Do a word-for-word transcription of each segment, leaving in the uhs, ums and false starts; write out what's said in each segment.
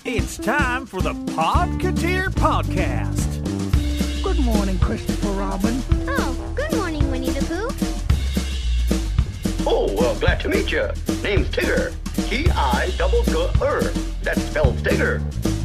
It's time for the Podcateer Podcast. Good morning, Christopher Robin. Oh, good morning, Winnie the Pooh. Oh, well, glad to meet you. Name's Tigger. T I double G R. That spells Tigger.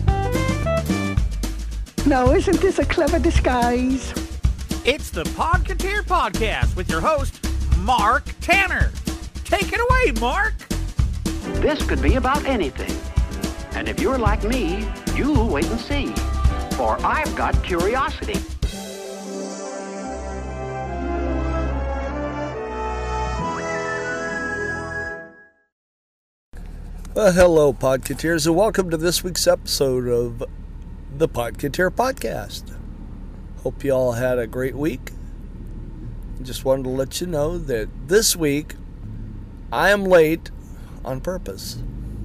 Now, isn't this a clever disguise? It's the Podcateer Podcast with your host, Mark Tanner. Take it away, Mark. This could be about anything. And if you're like me, you'll wait and see. For I've got curiosity. Well, hello, Podcateers, and welcome to this week's episode of the Podcateer Podcast. Hope you all had a great week. Just wanted to let you know that this week I am late on purpose.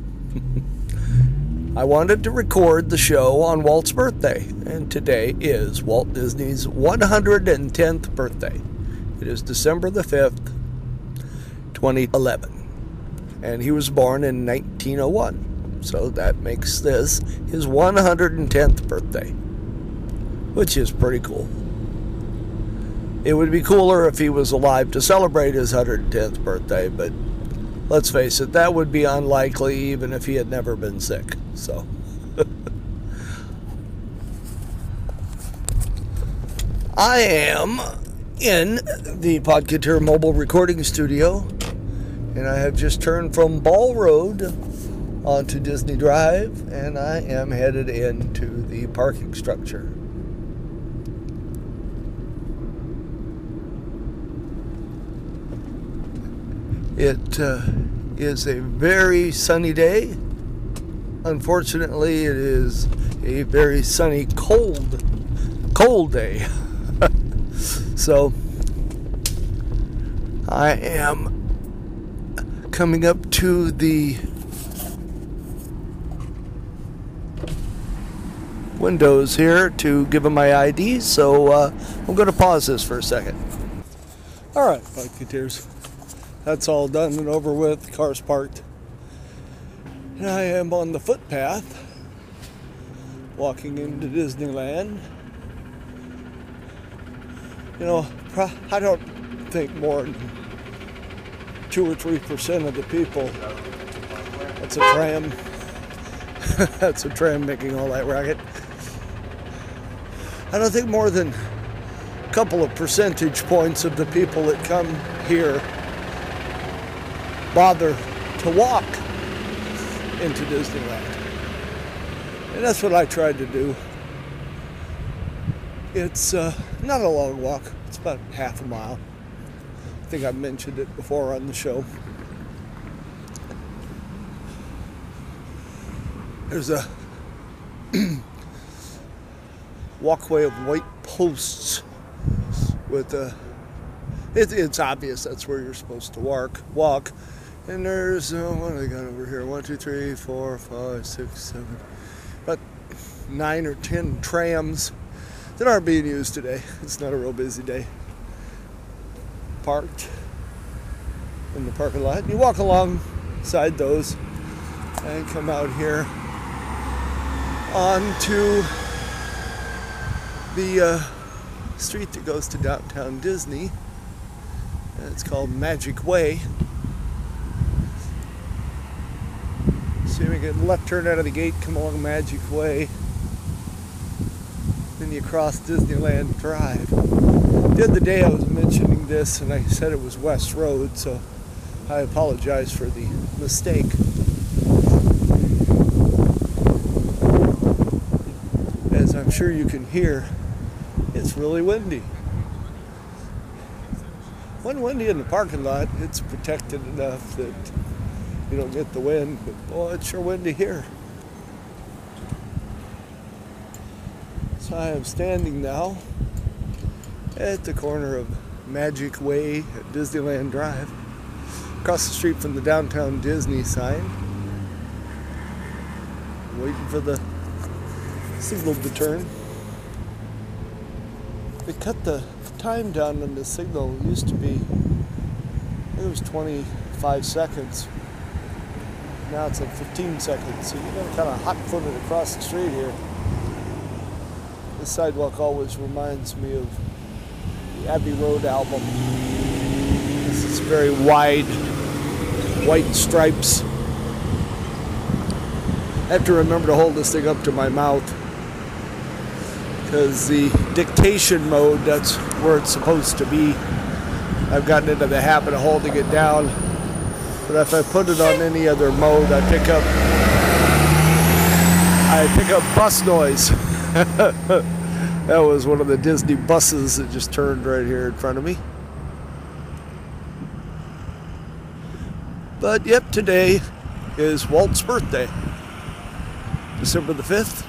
I wanted to record the show on Walt's birthday, and today is Walt Disney's one hundred tenth birthday. It is December the fifth, twenty eleven, and he was born in nineteen oh one, so that makes this his one hundred tenth birthday, which is pretty cool. It would be cooler if he was alive to celebrate his one hundred tenth birthday, but let's face it, that would be unlikely even if he had never been sick. So, I am in the Podcateer mobile recording studio, and I have just turned from Ball Road onto Disney Drive, and I am headed into the parking structure. It uh, is a very sunny day. Unfortunately, it is a very sunny, cold, cold day. So, I am coming up to the windows here to give them my I D. So, uh, I'm going to pause this for a second. All right, Podcateers. That's all done and over with. Car's parked. And I am on the footpath, walking into Disneyland. You know, I don't think more than two or three percent of the people. That's a tram. That's a tram making all that racket. I don't think more than a couple of percentage points of the people that come here bother to walk into Disneyland. And that's what I tried to do. It's uh, not a long walk. It's about half a mile. I think I mentioned it before on the show. There's a walkway of white posts with a... It, it's obvious that's where you're supposed to walk. Walk. And there's, uh, what do I got over here? One, two, three, four, five, six, seven, about nine or ten trams that aren't being used today. It's not a real busy day. Parked in the parking lot. You walk alongside those and come out here onto the uh, street that goes to downtown Disney. It's called Magic Way. So you make a left turn out of the gate, come along Magic Way, then you cross Disneyland Drive. The other day I was mentioning this and I said it was West Road, so I apologize for the mistake. As I'm sure you can hear, it's really windy. When windy in the parking lot, it's protected enough that you don't get the wind, but boy, it's sure windy here. So I am standing now at the corner of Magic Way at Disneyland Drive, across the street from the downtown Disney sign, waiting for the signal to turn. They cut the time down on the signal. It used to be, I think it was twenty-five seconds. Now it's like fifteen seconds. So you're going kind of hot-footed across the street here. This sidewalk always reminds me of the Abbey Road album. This is very wide, white stripes. I have to remember to hold this thing up to my mouth because the dictation mode, that's where it's supposed to be. I've gotten into the habit of holding it down, but if I put it on any other mode, I pick up I pick up bus noise. That was one of the Disney buses that just turned right here in front of me. But yep, today is Walt's birthday, December the fifth.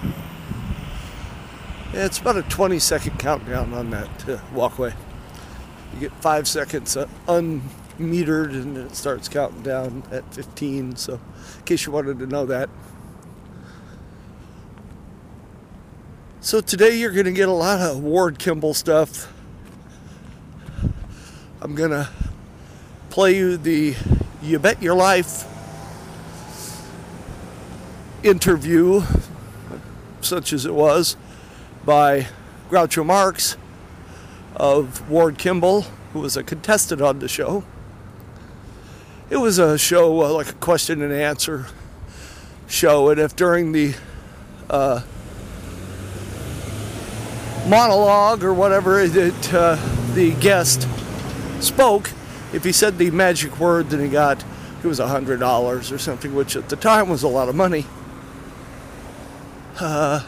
It's about a twenty second countdown on that uh, walkway. You get five seconds uh, unmetered and it starts counting down at fifteen, so in case you wanted to know that. So today you're going to get a lot of Ward Kimball stuff. I'm going to play you the You Bet Your Life interview, such as it was, by Groucho Marx of Ward Kimball, who was a contestant on the show. It was a show uh, like a question and answer show, and if during the uh, monologue or whatever it, uh, the guest spoke, if he said the magic word, then he got, it was a hundred dollars or something, which at the time was a lot of money. Uh,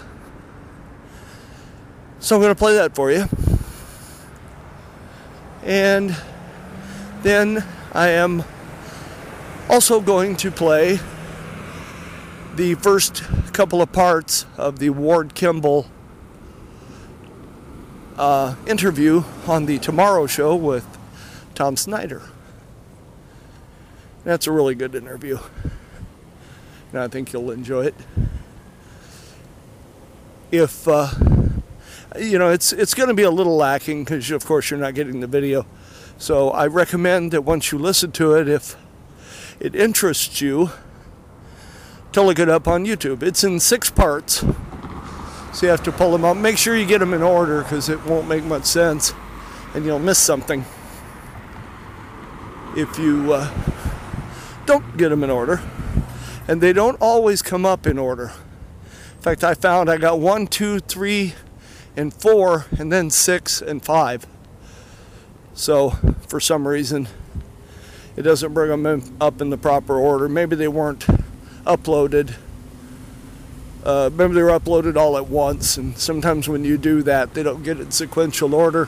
so I'm going to play that for you. And then I am also going to play the first couple of parts of the Ward Kimball uh, interview on the Tomorrow Show with Tom Snyder. That's a really good interview, and I think you'll enjoy it. If uh, you know, it's it's going to be a little lacking because, of course, you're not getting the video. So I recommend that once you listen to it, if it interests you, to look it up on YouTube. It's in six parts, so you have to pull them up. Make sure you get them in order because it won't make much sense, and you'll miss something if you uh, don't get them in order. And they don't always come up in order. In fact, I found I got one, two, three, and four, and then six and five. So for some reason, it doesn't bring them in, up in the proper order. Maybe they weren't uploaded. Uh, maybe they were uploaded all at once, and sometimes when you do that, they don't get it in sequential order.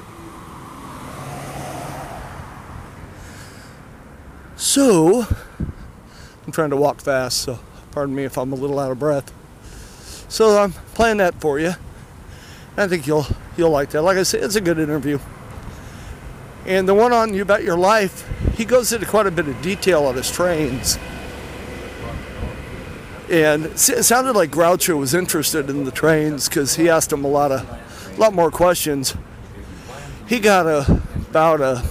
So, I'm trying to walk fast, so pardon me if I'm a little out of breath. So I'm playing that for you. I think you'll you'll like that. Like I said, it's a good interview. And the one on You Bet Your Life, he goes into quite a bit of detail on his trains. And it sounded like Groucho was interested in the trains because he asked him a lot of, a lot more questions. He got a about a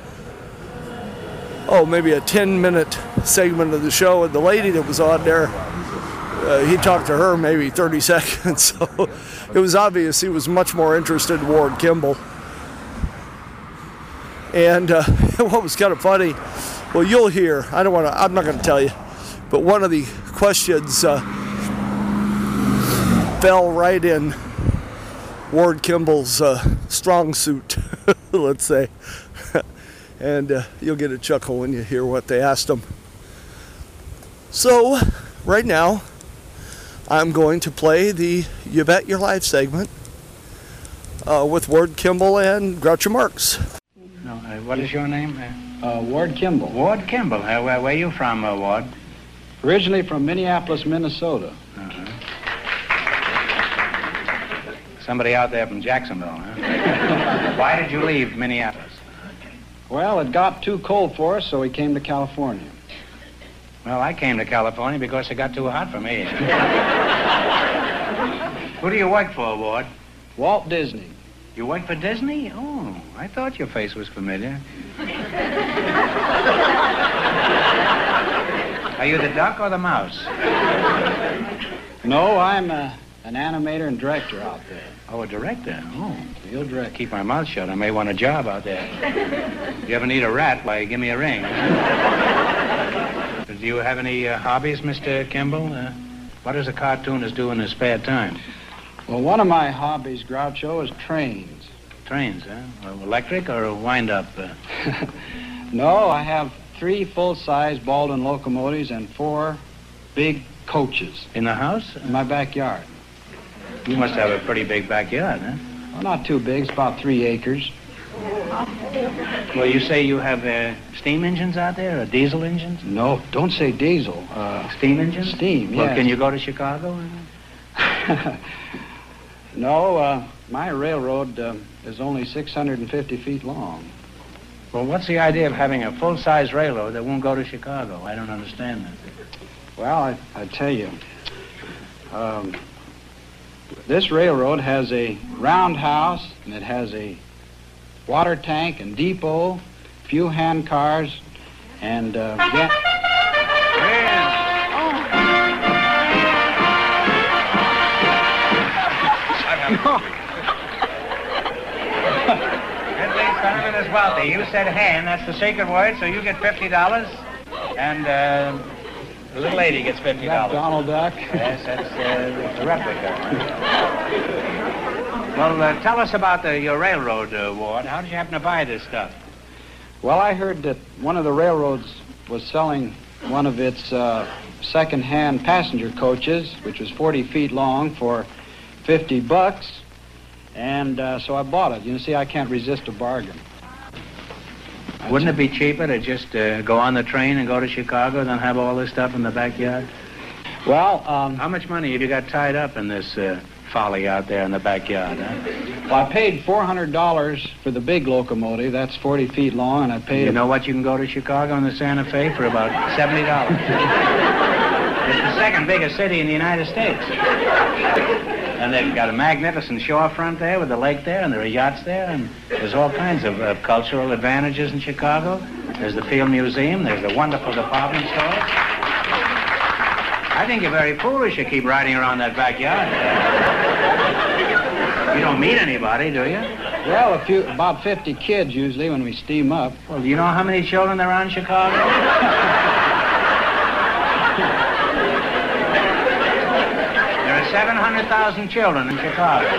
oh maybe a ten minute segment of the show, and the lady that was on there, uh, he talked to her maybe thirty seconds. So it was obvious he was much more interested in Ward Kimball. And uh, what was kind of funny, well, you'll hear. I don't want to. I'm not going to tell you, but one of the questions uh, fell right in Ward Kimball's uh, strong suit, let's say. And uh, you'll get a chuckle when you hear what they asked him. So, right now, I'm going to play the You Bet Your Life segment uh, with Ward Kimball and Groucho Marx. No, uh, what is your name? Uh, Uh, Ward Kimball. Ward Kimball. Uh, where, where are you from, uh, Ward? Originally from Minneapolis, Minnesota. Uh-huh. Somebody out there from Jacksonville, huh? Why did you leave Minneapolis? Well, it got too cold for us, so we came to California. Well, I came to California because it got too hot for me. Who do you work for, Ward? Walt Disney. You work for Disney? Oh, I thought your face was familiar. Are you the duck or the mouse? No, I'm uh, an animator and director out there. Oh, a director? Oh, you'll direct. Keep my mouth shut. I may want a job out there. If you ever need a rat, why, give me a ring. Do you have any uh, hobbies, Mister Kimball? Uh, what does a cartoonist do in his spare time? Well, one of my hobbies, Groucho, is trains. Trains, huh? Well, electric or a wind-up? Uh... No, I have three full-size Baldwin locomotives and four big coaches. In the house? In my backyard. You must have a pretty big backyard, huh? Well, not too big. It's about three acres. Well, you say you have uh, steam engines out there, or diesel engines? No, don't say diesel. Uh, steam engines? Steam, yes. Well, can you go to Chicago? No, uh, my railroad uh, is only six hundred fifty feet long. Well, what's the idea of having a full-size railroad that won't go to Chicago? I don't understand that. Well, I, I tell you, um, this railroad has a roundhouse, and it has a water tank and depot, few hand cars, and uh, get... Donovan is wealthy. You said hen, that's the secret word, so you get fifty dollars, and uh, the little lady gets fifty dollars. That Donald Duck? Yes, that's uh, the replica. Well, uh, tell us about the, your railroad, uh, Ward. How did you happen to buy this stuff? Well, I heard that one of the railroads was selling one of its uh, second-hand passenger coaches, which was forty feet long, for fifty bucks. And uh, so I bought it. You see, I can't resist a bargain. Wouldn't it be cheaper to just uh, go on the train and go to Chicago than have all this stuff in the backyard? Well, um... How much money have you got tied up in this uh, folly out there in the backyard, huh? Well, I paid four hundred dollars for the big locomotive. That's forty feet long, and I paid... You know what? You can go to Chicago in the Santa Fe for about seventy dollars. It's the second biggest city in the United States. And they've got a magnificent shorefront there with the lake there, and there are yachts there, and there's all kinds of, of cultural advantages in Chicago. There's the Field Museum. There's the wonderful department store. I think you're very foolish to keep riding around that backyard. You don't meet anybody, do you? Well, a few, about fifty kids usually when we steam up. Well, do you know how many children there are in Chicago? seven hundred thousand children in Chicago.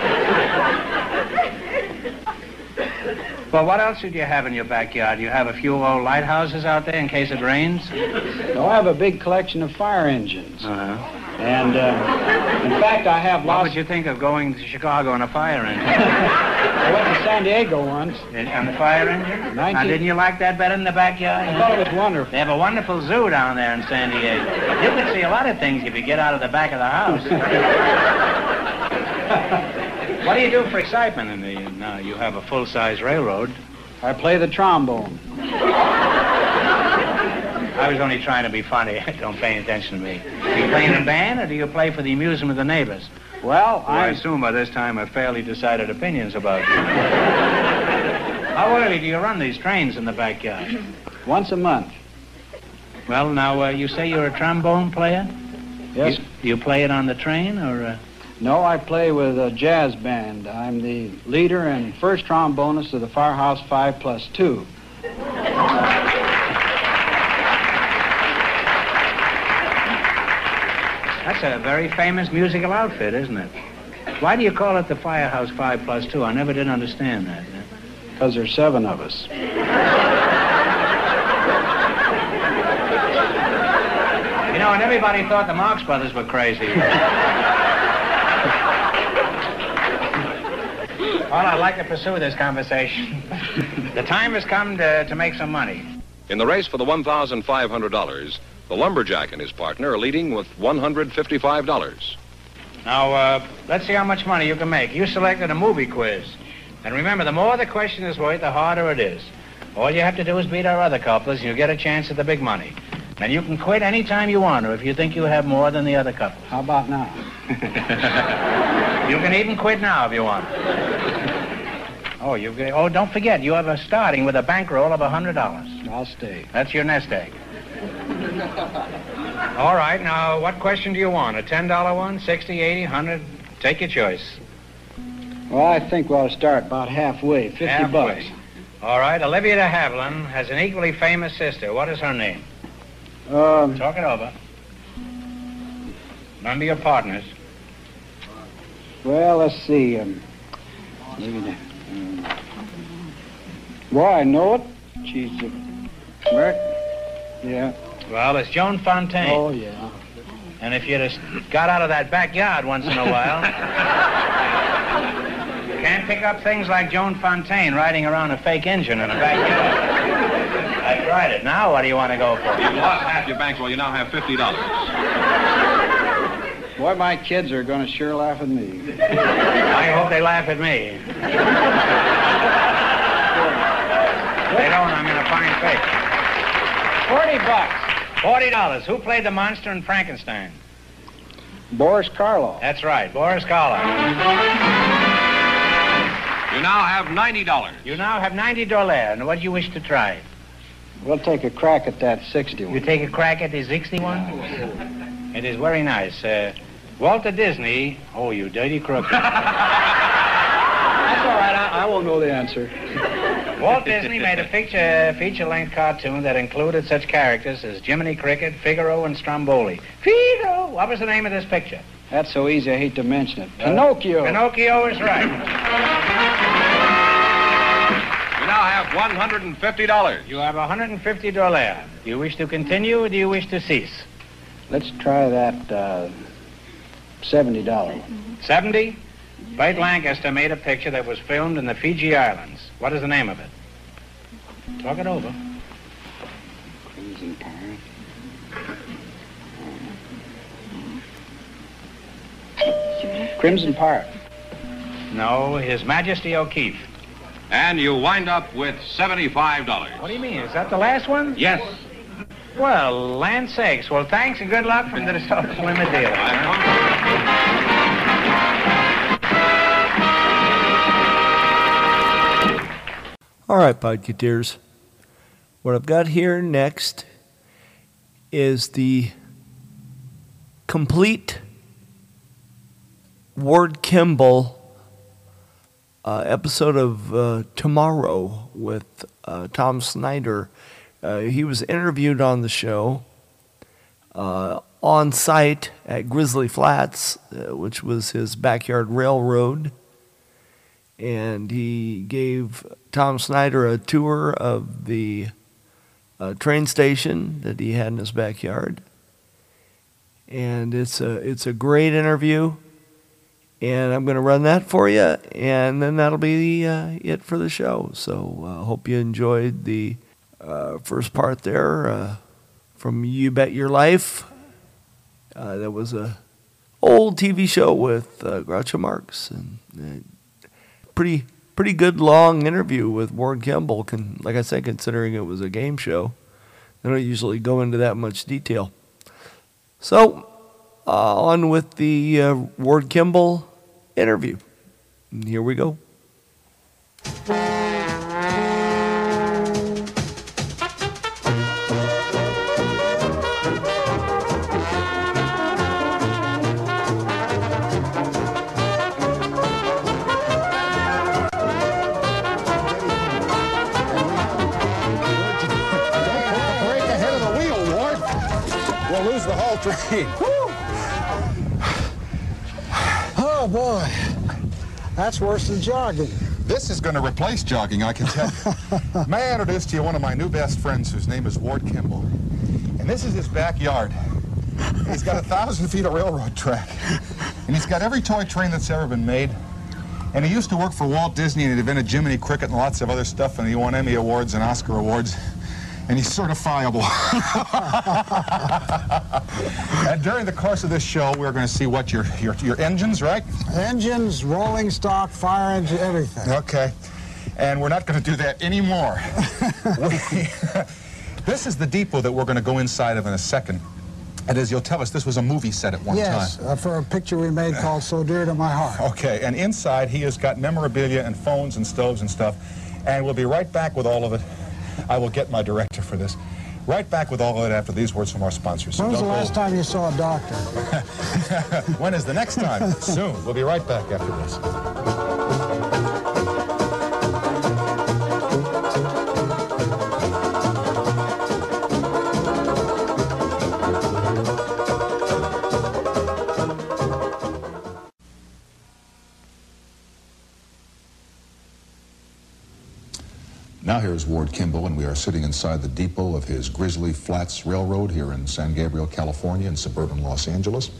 Well, what else did you have in your backyard? You have a few old lighthouses out there in case it rains? No, I have a big collection of fire engines. Uh-huh. And, uh, in fact, I have lots... What would you think of going to Chicago in a fire engine? I went to San Diego once. On the fire engine? nineteen... Now, didn't you like that better than the backyard? I thought it was wonderful. They have a wonderful zoo down there in San Diego. You could see a lot of things if you get out of the back of the house. What do you do for excitement in the... Now, you have a full-size railroad. I play the trombone. I was only trying to be funny. Don't pay attention to me. Do you play in a band, or do you play for the amusement of the neighbors? Well, I... I assume by this time I've fairly decided opinions about you. How early do you run these trains in the backyard? Once a month. Well, now, uh, you say you're a trombone player? Yes. You, do you play it on the train, or... Uh... No, I play with a jazz band. I'm the leader and first trombonist of the Firehouse Five Plus Two. That's a very famous musical outfit, isn't it? Why do you call it the Firehouse Five Plus Two? I never did understand that. Because there's seven of us. You know, and everybody thought the Marx Brothers were crazy. Well, I'd like to pursue this conversation. The time has come to, to make some money. In the race for the one thousand five hundred dollars, the lumberjack and his partner are leading with one hundred fifty-five dollars. Now, uh, let's see how much money you can make. You selected a movie quiz. And remember, the more the question is worth, the harder it is. All you have to do is beat our other couplers, and you get a chance at the big money. And you can quit any time you want, or if you think you have more than the other couple. How about now? You can even quit now if you want. Oh, you oh, don't forget, you have a starting with a bankroll of one hundred dollars. I'll stay. That's your nest egg. All right, now, what question do you want? A ten dollar one, sixty, eighty, one hundred? Take your choice. Well, I think we ought to start about halfway, fifty Halfway. bucks. All right, Olivia de Havilland has an equally famous sister. What is her name? Um, Talk it over. Remember your partners. well, let's see. Um, maybe the, um, well, I know it. She's a American. Yeah. Well, it's Joan Fontaine. Oh, yeah. And if you'd have got out of that backyard once in a while, you can't pick up things like Joan Fontaine riding around a fake engine in a backyard. I tried it. Now what do you want to go for? You lost half your bankroll. You now have fifty dollars. Boy, my kids are going to sure laugh at me. I hope they laugh at me. They don't, I'm in a fine fix. Forty bucks. Forty dollars. Who played the monster in Frankenstein? Boris Karloff. That's right, Boris Karloff. You now have ninety dollars. You now have ninety dollars. And what do you wish to try? We'll take a crack at that sixty-one. You take a crack at the sixty-one? It is very nice. Uh, Walter Disney. Oh, you dirty crook. That's all right. I, I won't know the answer. Walt Disney made a picture, feature-length cartoon that included such characters as Jiminy Cricket, Figaro, and Stromboli. Figaro! What was the name of this picture? That's so easy, I hate to mention it. Pinocchio. Pinocchio is right. You now have one hundred fifty dollars. You have one hundred fifty dollars. Do you wish to continue or do you wish to cease? Let's try that uh, seventy dollars. seventy? Burt Lancaster made a picture that was filmed in the Fiji Islands. What is the name of it? Talk it over. Crimson Pirate. Crimson Pirate. No, His Majesty O'Keefe. And you wind up with seventy-five dollars. What do you mean? Is that the last one? Yes. Well, land sakes. Well, thanks and good luck from the DeSoto Limit dealer. All right, Podcateers. What I've got here next is the complete Ward Kimball uh, episode of uh, Tomorrow with uh, Tom Snyder. Uh, he was interviewed on the show uh, on site at Grizzly Flats, uh, which was his backyard railroad. And he gave Tom Snyder a tour of the uh, train station that he had in his backyard. And it's a it's a great interview. And I'm going to run that for you, and then that'll be uh, it for the show. So I uh, hope you enjoyed the uh, first part there uh, from You Bet Your Life. Uh, that was a old T V show with uh, Groucho Marx, and uh, pretty pretty good long interview with Ward Kimball. Can, like I said, considering it was a game show, they don't usually go into that much detail. So uh, on with the uh, Ward Kimball interview. And here we go. Oh, boy. That's worse than jogging. This is going to replace jogging, I can tell you. May I introduce to you one of my new best friends whose name is Ward Kimball. And this is his backyard. He's got a thousand feet of railroad track. And he's got every toy train that's ever been made. And he used to work for Walt Disney, and he invented Jiminy Cricket and lots of other stuff, and he won Emmy Awards and Oscar Awards. And he's certifiable. And during the course of this show, we're going to see what your, your your engines, right? Engines, rolling stock, fire engine, everything. Okay. And we're not going to do that anymore. we, this is the depot that we're going to go inside of in a second. And as you'll tell us, this was a movie set at one yes, time. Yes, uh, for a picture we made called So Dear to My Heart. Okay, and inside he has got memorabilia and phones and stoves and stuff. And we'll be right back with all of it. I will get my director for this. Right back with all of it after these words from our sponsors. So When was the don't go- last time you saw a doctor? When is the next time? Soon. We'll be right back after this. Now here's Ward Kimball, and we are sitting inside the depot of his Grizzly Flats Railroad here in San Gabriel, California, in suburban Los Angeles.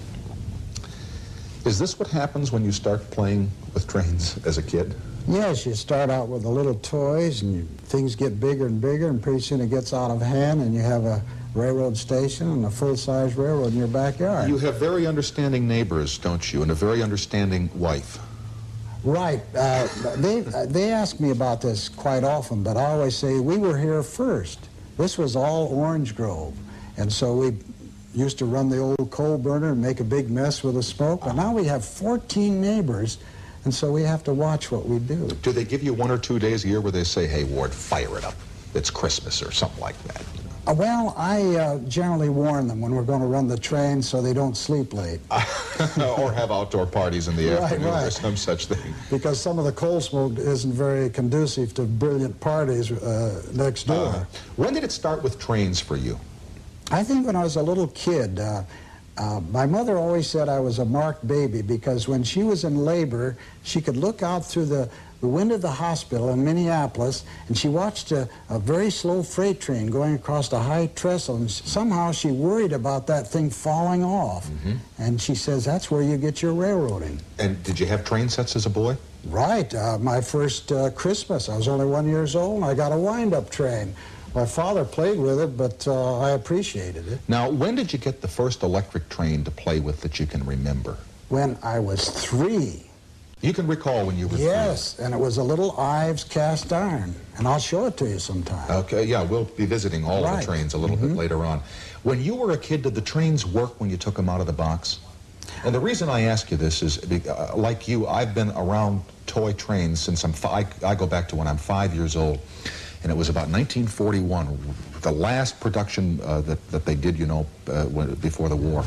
Is this what happens when you start playing with trains as a kid? Yes, you start out with the little toys, and you, things get bigger and bigger, and pretty soon it gets out of hand, and you have a railroad station and a full-size railroad in your backyard. You have very understanding neighbors, don't you, and a very understanding wife. Right. Uh, they, uh, they ask me about this quite often, but I always say, we were here first. This was all Orange Grove. And so we used to run the old coal burner and make a big mess with the smoke. But now we have fourteen neighbors, and so we have to watch what we do. Do they give you one or two days a year where they say, hey, Ward, fire it up? It's Christmas or something like that. Uh, well, I uh, generally warn them when we're going to run the train so they don't sleep late. Or have outdoor parties in the Right, afternoon right. or some such thing. Because some of the coal smoke isn't very conducive to brilliant parties uh, next door. Uh, when did it start with trains for you? I think when I was a little kid, uh, uh, my mother always said I was a marked baby because when she was in labor, she could look out through the, the window of the hospital in Minneapolis, and she watched a, a very slow freight train going across the high trestle, and somehow she worried about that thing falling off. Mm-hmm. And she says, that's where you get your railroading. And did you have train sets as a boy? Right. Uh, my first uh, Christmas, I was only one years old, and I got a wind-up train. My father played with it, but uh, I appreciated it. Now, when did you get the first electric train to play with that you can remember? When I was three. You can recall when you were Yes, three. and it was a little Ives cast iron, and I'll show it to you sometime. Okay, yeah, we'll be visiting all Right. of the trains a little Mm-hmm. bit later on. When you were a kid, did the trains work when you took them out of the box? And the reason I ask you this is, uh, like you, I've been around toy trains since I'm fi I go back to when I'm five years old, and it was about nineteen forty-one, the last production uh, that, that they did, you know, uh, when, before the war.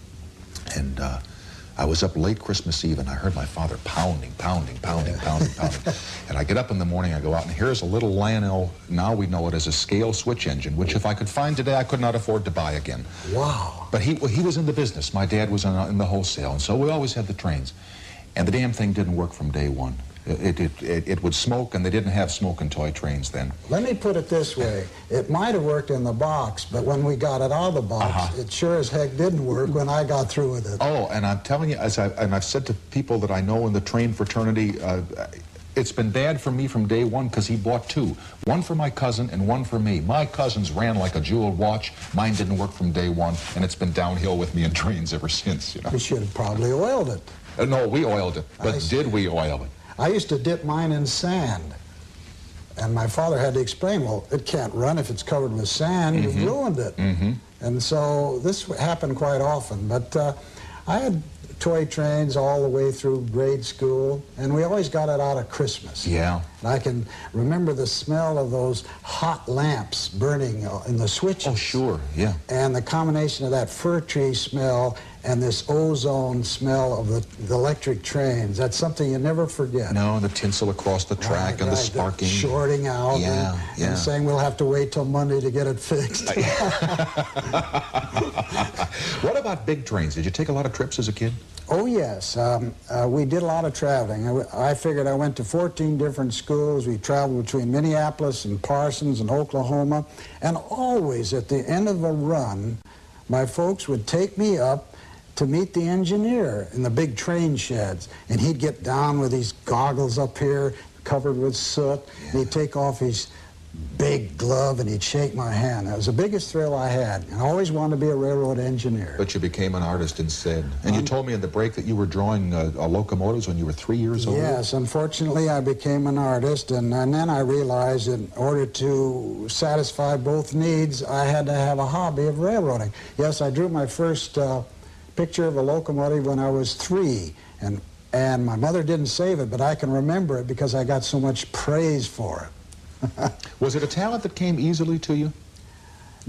And uh, I was up late Christmas Eve, and I heard my father pounding, pounding, pounding, pounding, pounding. And I get up in the morning, I go out, and here's a little Lionel, now we know it as a scale switch engine, which if I could find today, I could not afford to buy again. Wow. But he, he was in the business. My dad was in, in the wholesale, and so we always had the trains. And the damn thing didn't work from day one. It, it, it, it would smoke, and they didn't have smoking toy trains then. Let me put it this way. It might have worked in the box, but when we got it out of the box, Uh-huh. it sure as heck didn't work when I got through with it. Oh, and I'm telling you, as I, and I've said to people that I know in the train fraternity, uh, it's been bad for me from day one because he bought two. One for my cousin and one for me. My cousin's ran like a jeweled watch. Mine didn't work from day one, and it's been downhill with me in trains ever since, you know. We should have probably oiled it. Uh, no, we oiled it, but did we oil it? I used to dip mine in sand. And my father had to explain, well, it can't run if it's covered with sand. Mm-hmm. You've ruined it. Mm-hmm. And so this happened quite often. But uh, I had toy trains all the way through grade school, and we always got it out at Christmas. Yeah. And I can remember the smell of those hot lamps burning uh, in the switches. Oh, sure, yeah. And the combination of that fir tree smell and this ozone smell of the, the electric trains, that's something you never forget. No, and the tinsel across the track Right, and the right, sparking. shorting out Yeah, and, yeah. and saying we'll have to wait till Monday to get it fixed. What about big trains? Did you take a lot of trips as a kid? Oh, yes. Um, uh, we did a lot of traveling. I, I figured I went to fourteen different schools. We traveled between Minneapolis and Parsons and Oklahoma. And always at the end of a run, my folks would take me up to meet the engineer in the big train sheds. And he'd get down with these goggles up here covered with soot. Yeah. And he'd take off his big glove and he'd shake my hand. That was the biggest thrill I had. And I always wanted to be a railroad engineer. But you became an artist instead. And um, you told me in the break that you were drawing uh, uh, locomotives when you were three years old. Yes, unfortunately I became an artist, and, and then I realized in order to satisfy both needs, I had to have a hobby of railroading. Yes, I drew my first uh, picture of a locomotive when I was three, and, and my mother didn't save it, but I can remember it because I got so much praise for it. Was it a talent that came easily to you?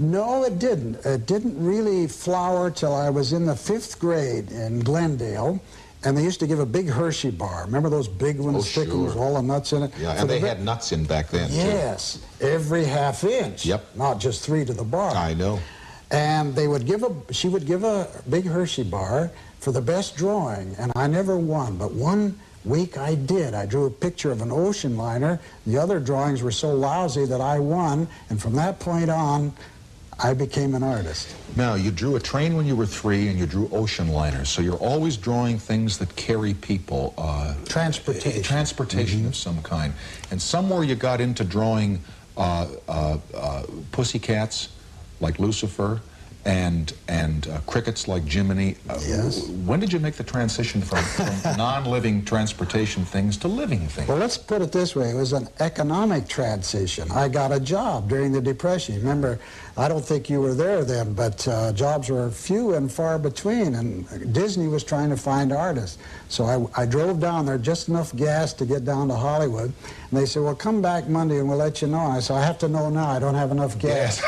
No, it didn't. It didn't really flower till I was in the fifth grade in Glendale, and they used to give a big Hershey bar. Remember those big ones, Oh, thick sure. ones, with all the nuts in it? Yeah, For and the they vi- had nuts in back then, too. Yes, every half inch. Yep. Not just three to the bar. I know. And they would give a, she would give a big Hershey bar for the best drawing, and I never won, but one week I did. I drew a picture of an ocean liner. The other drawings were so lousy that I won, and from that point on, I became an artist. Now, you drew a train when you were three, and you drew ocean liners, so you're always drawing things that carry people. Uh, Transportation. Transportation Mm-hmm. of some kind. And somewhere you got into drawing uh, uh, uh, pussycats, like Lucifer, and and uh, crickets like Jiminy. Uh, Yes. When did you make the transition from, from non-living transportation things to living things? Well, let's put it this way. It was an economic transition. I got a job during the Depression. Remember, I don't think you were there then, but uh, jobs were few and far between, and Disney was trying to find artists. So I, I drove down there, just enough gas to get down to Hollywood, and they said, well, come back Monday and we'll let you know. And I said, I have to know now. I don't have enough gas.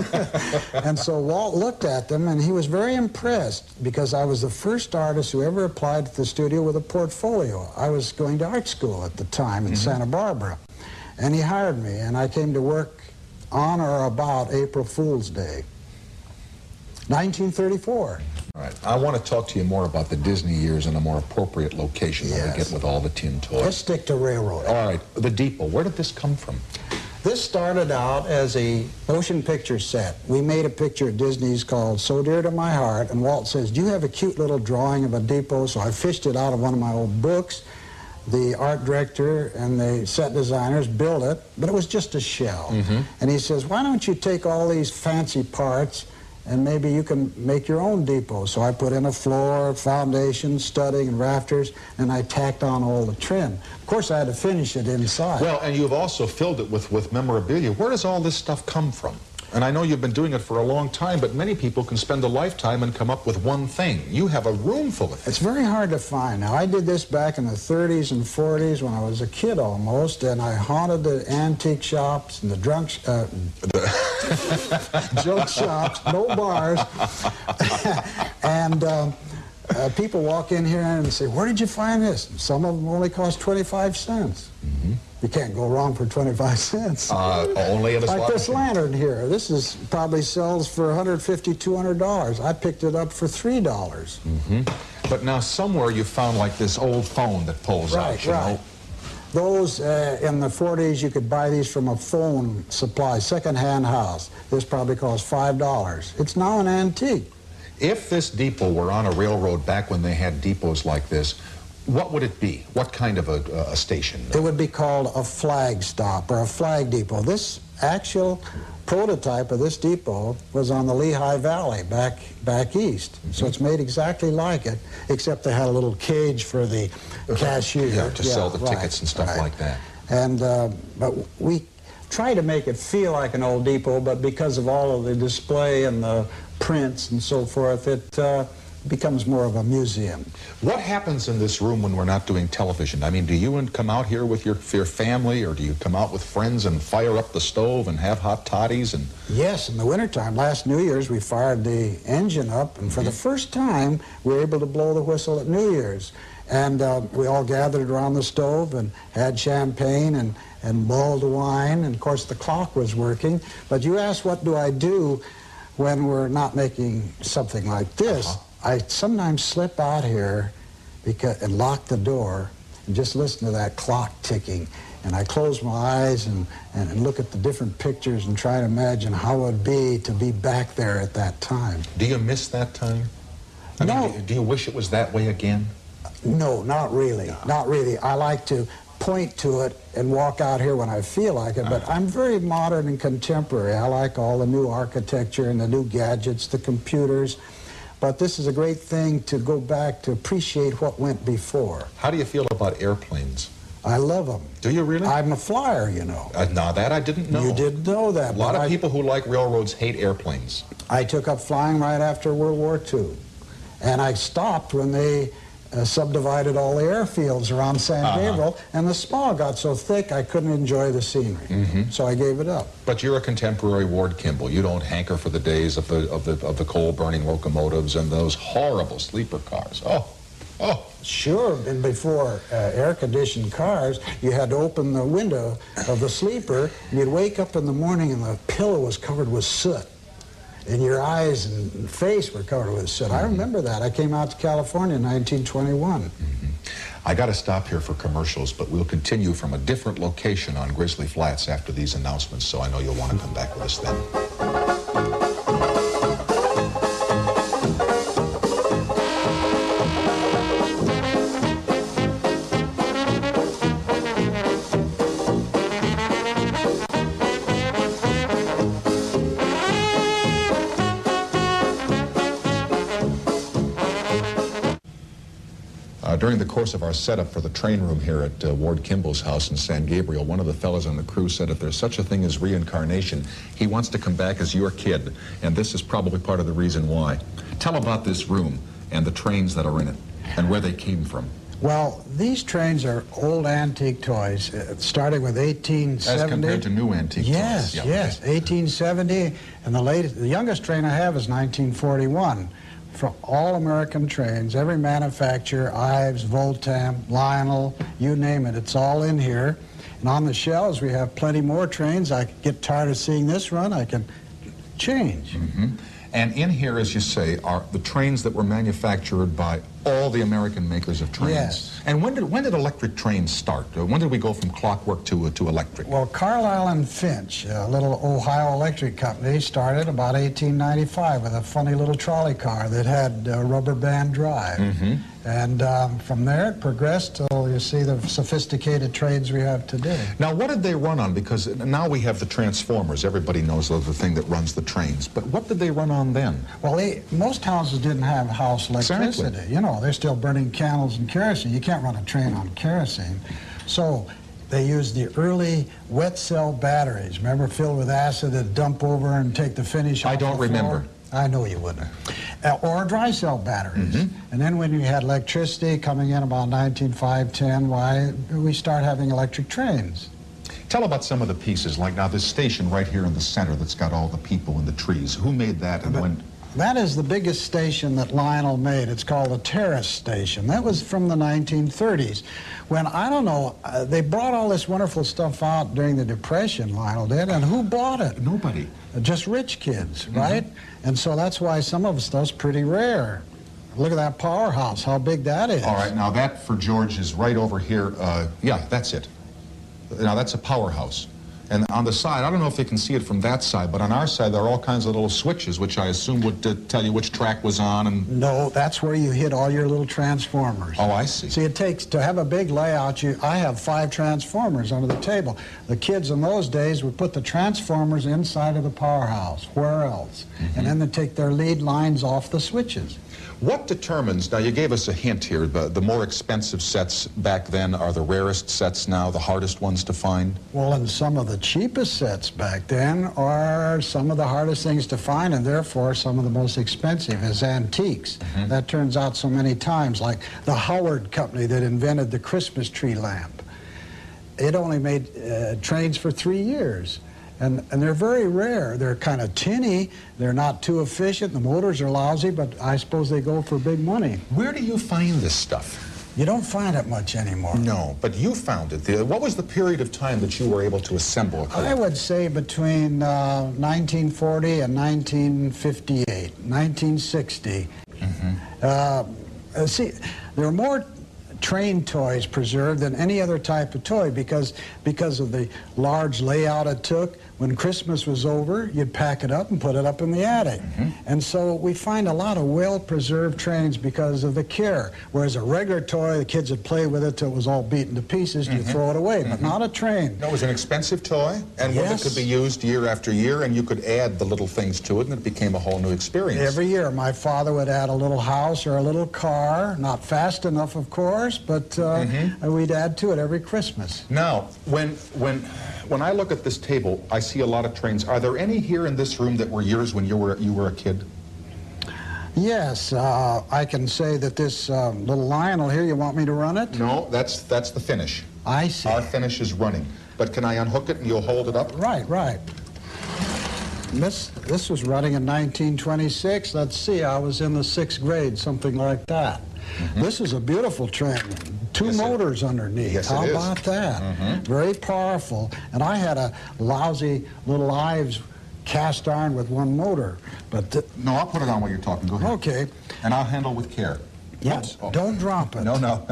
And so Walt looked at them, and he was very impressed because I was the first artist who ever applied to the studio with a portfolio. I was going to art school at the time in Mm-hmm. Santa Barbara, and he hired me, and I came to work on or about April Fool's Day, nineteen thirty-four. All right. I want to talk to you more about the Disney years in a more appropriate location when we Yes. get with all the tin toys. Let's stick to railroad. All right. The Depot. Where did this come from? This started out as a motion picture set. We made a picture at Disney's called So Dear to My Heart, and Walt says, do you have a cute little drawing of a depot? So I fished it out of one of my old books. The art director and the set designers built it, but it was just a shell. Mm-hmm. And he says, why don't you take all these fancy parts and maybe you can make your own depot? So I put in a floor, foundation, studding, and rafters, and I tacked on all the trim. Of course, I had to finish it inside. Well, and you've also filled it with, with memorabilia. Where does all this stuff come from? And I know you've been doing it for a long time, but many people can spend a lifetime and come up with one thing. You have a room full of It's things. very hard to find. Now, I did this back in the thirties and forties when I was a kid almost, and I haunted the antique shops and the drunk, sh- uh, junk shops, no bars. and um, uh, people walk in here and say, where did you find this? And some of them only cost twenty-five cents. Mm-hmm. You can't go wrong for twenty-five cents. Uh, only at a Like slot this machine. lantern here. This is probably sells for one hundred fifty dollars, two hundred dollars. I picked it up for three dollars. Mm-hmm. But now somewhere you found like this old phone that pulls Right, out, you right. know. Those, uh, in the forties, you could buy these from a phone supply, second-hand house. This probably cost five dollars. It's now an antique. If this depot were on a railroad back when they had depots like this, what would it be? What kind of a, a station? It would be called a flag stop or a flag depot. This actual prototype of this depot was on the Lehigh Valley back back east. Mm-hmm. So it's made exactly like it, except they had a little cage for the cashier. Yeah, to sell the right, tickets and stuff right. like that. And uh, but we try to make it feel like an old depot, but because of all of the display and the prints and so forth, it uh, becomes more of a museum. What happens in this room when we're not doing television? I mean, do you and come out here with your, your family, or do you come out with friends and fire up the stove and have hot toddies? And Yes, in the wintertime, last New Year's, we fired the engine up, and for the first time, we were able to blow the whistle at New Year's. And uh, we all gathered around the stove and had champagne and, and mulled wine, and of course the clock was working. But you asked, what do I do when we're not making something like this? Uh-huh. I sometimes slip out here because, and lock the door and just listen to that clock ticking. And I close my eyes and, and, and look at the different pictures and try to imagine how it would be to be back there at that time. do you miss that time? I No. mean, do, do you wish it was that way again? No, not really. Not really. I like to point to it and walk out here when I feel like it, but I'm very modern and contemporary. I like all the new architecture and the new gadgets, the computers. But this is a great thing to go back to appreciate what went before. How do you feel about airplanes? I love them. Do you really? I'm a flyer, you know. Uh, now that I didn't know. You didn't know that. A lot but of I- people who like railroads hate airplanes. I took up flying right after World War Two. And I stopped when they uh, subdivided all the airfields around San Uh-huh. Gabriel, and the smog got so thick I couldn't enjoy the scenery. Mhm. So I gave it up. But you're a contemporary Ward Kimball. You don't hanker for the days of the of the of the coal-burning locomotives and those horrible sleeper cars. Oh, oh. Sure, and before uh, air-conditioned cars, you had to open the window of the sleeper, and you'd wake up in the morning and the pillow was covered with soot. And your eyes and face were covered with soot. I remember that. I came out to California in nineteen twenty-one. Mm-hmm. I got to stop here for commercials, but we'll continue from a different location on Grizzly Flats after these announcements, so I know you'll want to come back with us then. Uh, during the course of our setup for the train room here at uh, Ward Kimball's house in San Gabriel, one of the fellows on the crew said if there's such a thing as reincarnation, he wants to come back as your kid, and this is probably part of the reason why. Tell about this room and the trains that are in it and where they came from. Well, these trains are old antique toys, uh, starting with eighteen seventy. As compared to new antique yes, toys. Yeah, yes, okay. eighteen seventy, and the latest, the youngest train I have is nineteen forty-one. For all American trains, every manufacturer, Ives, Voltam, Lionel, you name it, it's all in here. And on the shelves, we have plenty more trains. I get tired of seeing this run, I can change. Mm-hmm. And in here, as you say, are the trains that were manufactured by all the American makers of trains. Yes. And when did when did electric trains start? Uh, When did we go from clockwork to uh, to electric? Well, Carlisle and Finch, a little Ohio electric company, started about eighteen ninety-five with a funny little trolley car that had uh, rubber band drive. Mm-hmm. And um, from there it progressed till you see the sophisticated trains we have today. Now, what did they run on? Because now we have the transformers. Everybody knows the thing that runs the trains. But what did they run on then? Well, they, most houses didn't have house electricity. Exactly. You know, they're still burning candles and kerosene. You can't run a train on kerosene. So they used the early wet cell batteries. Remember, filled with acid that dump over and take the finish off I don't the floor? remember. I know you wouldn't. Uh, or dry cell batteries. Mm-hmm. And then when you had electricity coming in about nineteen five, ten, why, we start having electric trains. Tell about some of the pieces, like now this station right here in the center that's got all the people and the trees. Who made that and But when? That is the biggest station that Lionel made. It's called the Terrace Station. That was from the nineteen thirties. When, I don't know, uh, they brought all this wonderful stuff out during the Depression, Lionel did, and who bought it? Nobody. Uh, just rich kids, right? Mm-hmm. And so that's why some of the stuff's pretty rare. Look at that powerhouse, how big that is. All right, now that for George is right over here. Uh, yeah, that's it. Now that's a powerhouse. And on the side, I don't know if they can see it from that side, but on our side there are all kinds of little switches, which I assume would uh, tell you which track was on. And no, that's where you hit all your little transformers. Oh, I see. See, it takes, to have a big layout, you, I have five transformers under the table. The kids in those days would put the transformers inside of the powerhouse. Where else? Mm-hmm. And then they take their lead lines off the switches. What determines, now you gave us a hint here, the, the more expensive sets back then are the rarest sets now, the hardest ones to find? Well, and some of the cheapest sets back then are some of the hardest things to find, and therefore some of the most expensive as antiques. Mm-hmm. That turns out so many times, like the Howard Company that invented the Christmas tree lamp. It only made uh, trains for three years. And, and they're very rare. They're kind of tinny. They're not too efficient. The motors are lousy, but I suppose they go for big money. Where do you find this stuff? You don't find it much anymore. No, but you found it. The, what was the period of time that you were able to assemble a collection? I would say between uh, nineteen forty and nineteen fifty-eight, nineteen sixty. Mm-hmm. uh, see, there are more train toys preserved than any other type of toy because because of the large layout it took. When Christmas was over, you'd pack it up and put it up in the attic. Mm-hmm. And so we find a lot of well-preserved trains because of the care. Whereas a regular toy, the kids would play with it till it was all beaten to pieces, and mm-hmm. you throw it away, mm-hmm. but not a train. No, it was an expensive toy, and yes. one that could be used year after year, and you could add the little things to it, and it became a whole new experience. Every year, my father would add a little house or a little car, not fast enough, of course, but uh, mm-hmm. we'd add to it every Christmas. Now, when, when, when I look at this table, I see a lot of trains. Are there any here in this room that were yours when you were, you were a kid? Yes, uh, I can say that this uh, little Lionel here, you want me to run it? No, that's that's the finish. I see. Our finish is running. But can I unhook it and you'll hold it up? Right, right. This, this was running in nineteen twenty-six. Let's see, I was in the sixth grade, something like that. Mm-hmm. This is a beautiful train. Two yes, it, motors underneath. Yes, How it about is. that? Mm-hmm. Very powerful. And I had a lousy little Ives cast iron with one motor. But th no, I'll put it on while you're talking. Go ahead. Okay. And I'll handle with care. Yes. Oh. Don't drop it. No, no.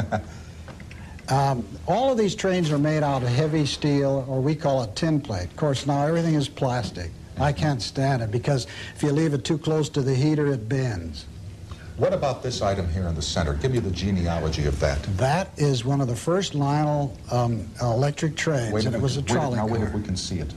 Um, all of these trains are made out of heavy steel, or we call it tin plate. Of course, now everything is plastic. I can't stand it because if you leave it too close to the heater, it bends. What about this item here in the center? Give me the genealogy of that. That is one of the first Lionel um, electric trains, wait and it was a trolley Now, car. wait if we can see it.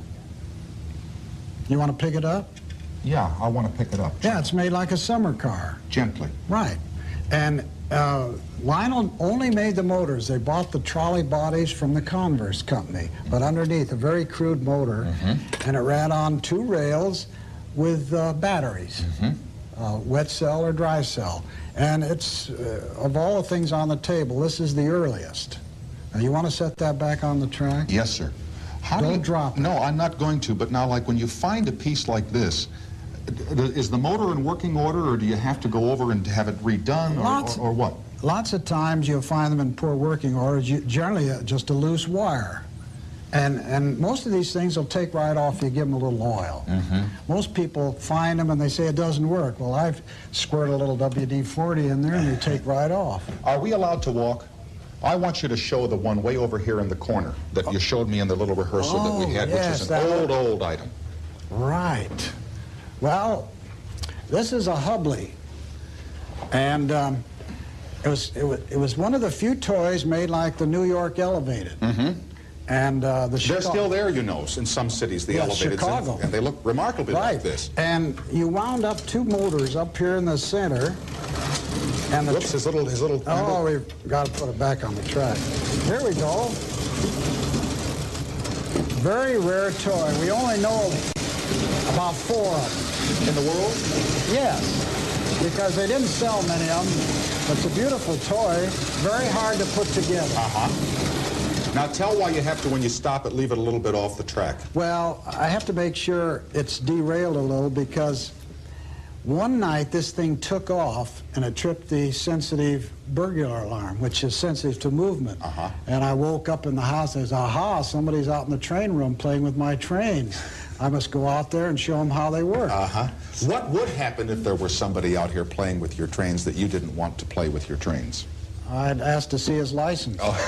You want to pick it up? Yeah, I want to pick it up. Yeah, it's made like a summer car. Gently. Right. And uh, Lionel only made the motors. They bought the trolley bodies from the Converse company, but underneath a very crude motor, mm-hmm. and it ran on two rails with uh, batteries, mm-hmm. uh, wet cell or dry cell. And it's, uh, of all the things on the table, this is the earliest. Now, you want to set that back on the track? Yes, sir. How Don't do you, drop it. No, I'm not going to, but now, like, when you find a piece like this, is the motor in working order, or do you have to go over and have it redone, or, or, or what? Lots of times you'll find them in poor working order, generally uh, just a loose wire. And, and most of these things will take right off if you give them a little oil. Mm-hmm. Most people find them and they say it doesn't work. Well, I've squirted a little W D forty in there and they take right off. Are we allowed to walk? I want you to show the one way over here in the corner that you showed me in the little rehearsal oh, that we had, yes, which is an old, old item. Right. Well, this is a Hubley. And um, it, was, it, was, it was one of the few toys made like the New York Elevated. Mm-hmm. And uh, the They're Chicago, still there, you know, in some cities, the yeah, elevated, Chicago. And they look remarkably right. like this. And you wound up two motors up here in the center. And the Whoops, his little, his little... Oh, we've got to put it back on the track. Here we go. Very rare toy. We only know about four of them. In the world? Yes, because they didn't sell many of them. It's a beautiful toy, very hard to put together. Uh-huh. Now tell why you have to, when you stop it, leave it a little bit off the track. Well, I have to make sure it's derailed a little because one night this thing took off and it tripped the sensitive burglar alarm, which is sensitive to movement. Uh-huh. And I woke up in the house and I said, aha, somebody's out in the train room playing with my trains. I must go out there and show them how they work. Uh-huh. What would happen if there were somebody out here playing with your trains that you didn't want to play with your trains? I'd ask to see his license. Oh.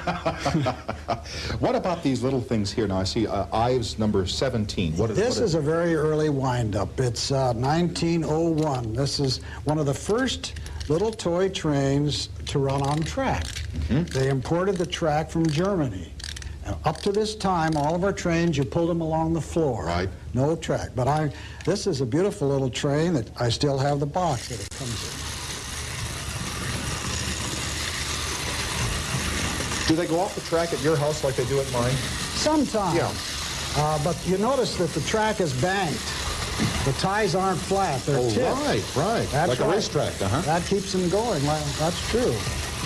What about these little things here? Now, I see uh, Ives number seventeen. What is This what is is a very early wind-up. It's uh, nineteen oh one. This is one of the first little toy trains to run on track. Mm-hmm. They imported the track from Germany. Now, up to this time, all of our trains, you pulled them along the floor. Right. No track. But I, this is a beautiful little train that I still have the box that it comes in. Do they go off the track at your house like they do at mine? Sometimes. Yeah. Uh, but you notice that the track is banked. The ties aren't flat. They're oh, tipped. right, right. That's like right. a racetrack, uh-huh. That keeps them going. Well, that's true.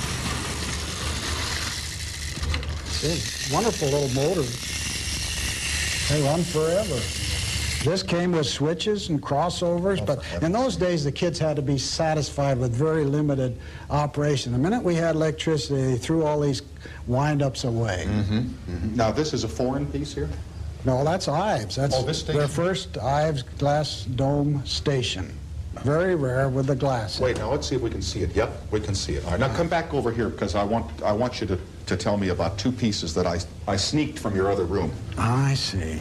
It's a wonderful little motor. They run forever. This came with switches and crossovers, but in those days the kids had to be satisfied with very limited operation. The minute we had electricity, they threw all these wind-ups away. Mm-hmm. Mm-hmm. Now this is a foreign piece here? No, that's Ives. That's oh, this station? Their first Ives glass dome station. Very rare with the glass. Wait, now let's see if we can see it. Yep, we can see it. All right, now come back over here because I want I want you to, to tell me about two pieces that I, I sneaked from your other room. I see.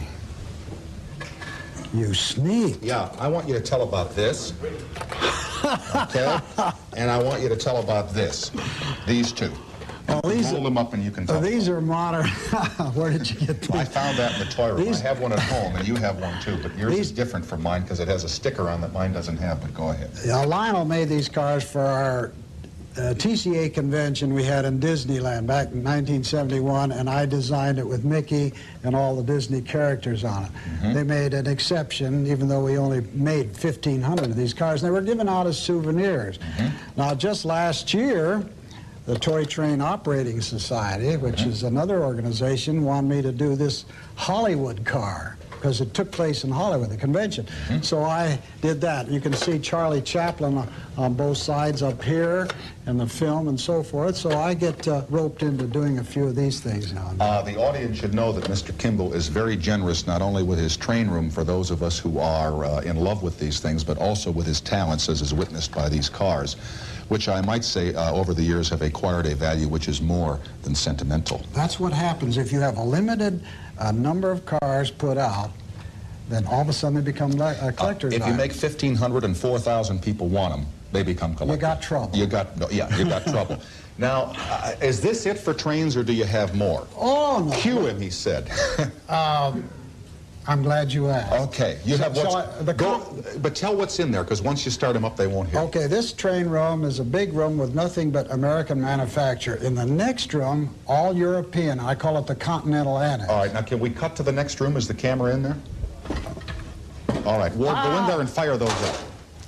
You sneaked. Yeah, I want you to tell about this. Okay? And I want you to tell about this. These two. Well, these Roll are, them up and you can tell. These are modern. Where did you get these? I found that in the toy room. These, I have one at home, and you have one too, but yours these, is different from mine because it has a sticker on that mine doesn't have, but go ahead. Yeah, Lionel made these cars for our uh, T C A convention we had in Disneyland back in nineteen seventy-one, and I designed it with Mickey and all the Disney characters on it. Mm-hmm. They made an exception, even though we only made fifteen hundred of these cars, and they were given out as souvenirs. Mm-hmm. Now, just last year, the Toy Train Operating Society, which mm-hmm. is another organization, wanted me to do this Hollywood car, because it took place in Hollywood, the convention. Mm-hmm. So I did that. You can see Charlie Chaplin on, on both sides up here in the film and so forth. So I get uh, roped into doing a few of these things now and then. Uh, the audience should know that Mister Kimball is very generous, not only with his train room for those of us who are uh, in love with these things, but also with his talents, as is witnessed by these cars, which I might say uh, over the years have acquired a value which is more than sentimental. That's what happens if you have a limited uh, number of cars put out, then all of a sudden they become le uh, collector's uh, If you items. make fifteen hundred and four thousand people want them, they become collectors. You got trouble. You got, no, yeah, you got trouble. Now, uh, is this it for trains, or do you have more? Oh, no. Cue him, he said. um, I'm glad you asked. Okay, you so, have what's, so I, the go, but tell what's in there, because once you start them up, they won't hear. Okay, this train room is a big room with nothing but American manufacture. In the next room, all European. I call it the Continental Annex. All right, now can we cut to the next room? Is the camera in there? All right, Ward, ah. go in there and fire those up.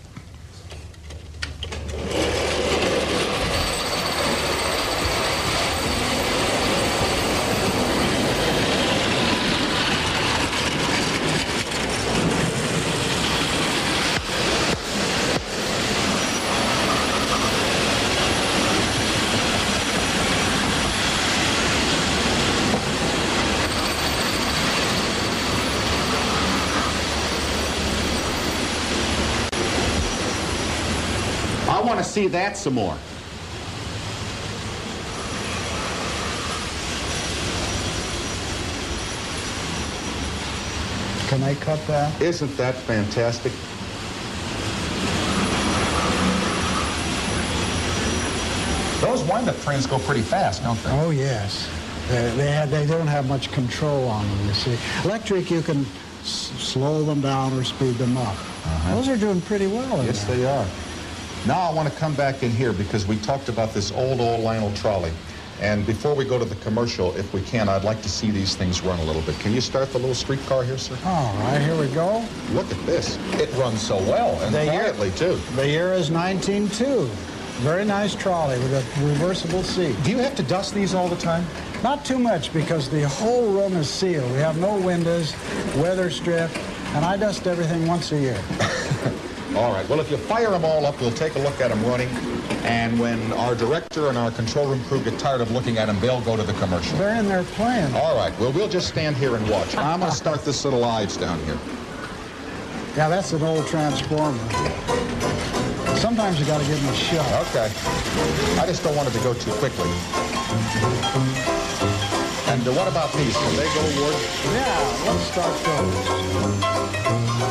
I want to see that some more. Can I cut that? Isn't that fantastic? Those wind-up trains go pretty fast, don't they? Oh, yes. They, they, have, they don't have much control on them, you see. Electric, you can s slow them down or speed them up. Uh-huh. Those are doing pretty well. Yes, they are. Now I want to come back in here because we talked about this old, old Lionel trolley. And before we go to the commercial, if we can, I'd like to see these things run a little bit. Can you start the little streetcar here, sir? All right, here we go. Look at this. It runs so well, and the quietly, year, too. The year is nineteen oh two. Very nice trolley with a reversible seat. Do you have to dust these all the time? Not too much, because the whole room is sealed. We have no windows, weather strip, and I dust everything once a year. All right. Well, if you fire them all up, we'll take a look at them running. And when our director and our control room crew get tired of looking at them, they'll go to the commercial. They're in there playing. All right. Well, we'll just stand here and watch. I'm going to start this little lives down here. Yeah, that's an old transformer. Sometimes you got to give them a shot. Okay. I just don't want it to go too quickly. And uh, what about these? Can they go, Ward? Yeah, let's start those.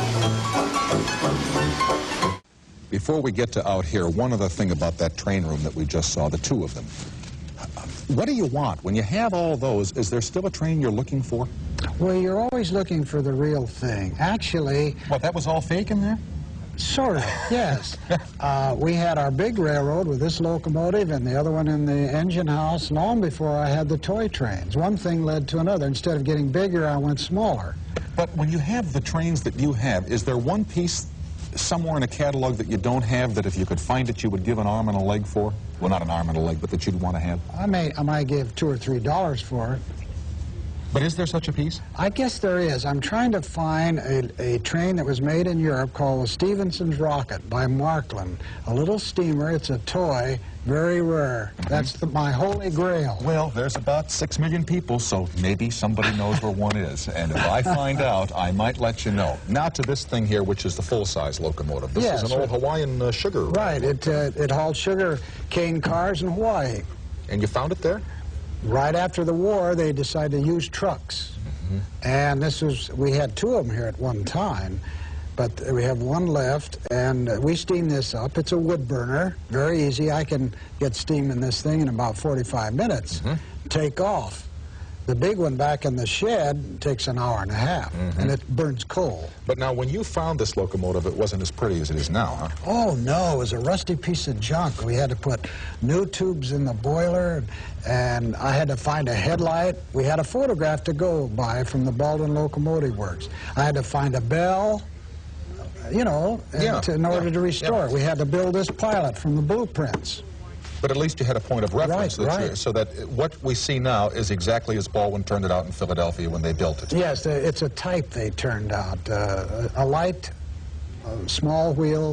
Before we get to out here, one other thing about that train room that we just saw, the two of them. What do you want? When you have all those, is there still a train you're looking for? Well, you're always looking for the real thing. Actually... What, that was all fake in there? Sort of, yes. uh, we had our big railroad with this locomotive and the other one in the engine house long before I had the toy trains. One thing led to another. Instead of getting bigger, I went smaller. But when you have the trains that you have, is there one piece somewhere in a catalog that you don't have that if you could find it you would give an arm and a leg for? Well, not an arm and a leg, but that you'd want to have? I may, I might give two or three dollars for it. But is there such a piece? I guess there is. I'm trying to find a, a train that was made in Europe called the Stephenson's Rocket by Markland. A little steamer. It's a toy, very rare. Mm-hmm. That's the, my holy grail. Well, there's about six million people, so maybe somebody knows where one is. And if I find out, I might let you know. Now to this thing here, which is the full-size locomotive. This yes, is an old Hawaiian uh, sugar. Right. It, uh, it hauled sugar cane cars in Hawaii. And you found it there? Right after the war, they decided to use trucks. Mm-hmm. And this was, we had two of them here at one time, but we have one left, and we steam this up. It's a wood burner, very easy. I can get steam in this thing in about forty-five minutes. Mm-hmm. Take off. The big one back in the shed takes an hour and a half, Mm-hmm. and it burns coal. But now, when you found this locomotive, it wasn't as pretty as it is now, huh? Oh, no, it was a rusty piece of junk. We had to put new tubes in the boiler, and I had to find a headlight. We had a photograph to go by from the Baldwin Locomotive Works. I had to find a bell, you know, and Yeah, to, in order yeah, to restore yeah. it. We had to build this pilot from the blueprints. But at least you had a point of reference, Right, that you- right. so that what we see now is exactly as Baldwin turned it out in Philadelphia when they built it. Yes, the- it's a type they turned out. Uh, a light, uh, small wheel,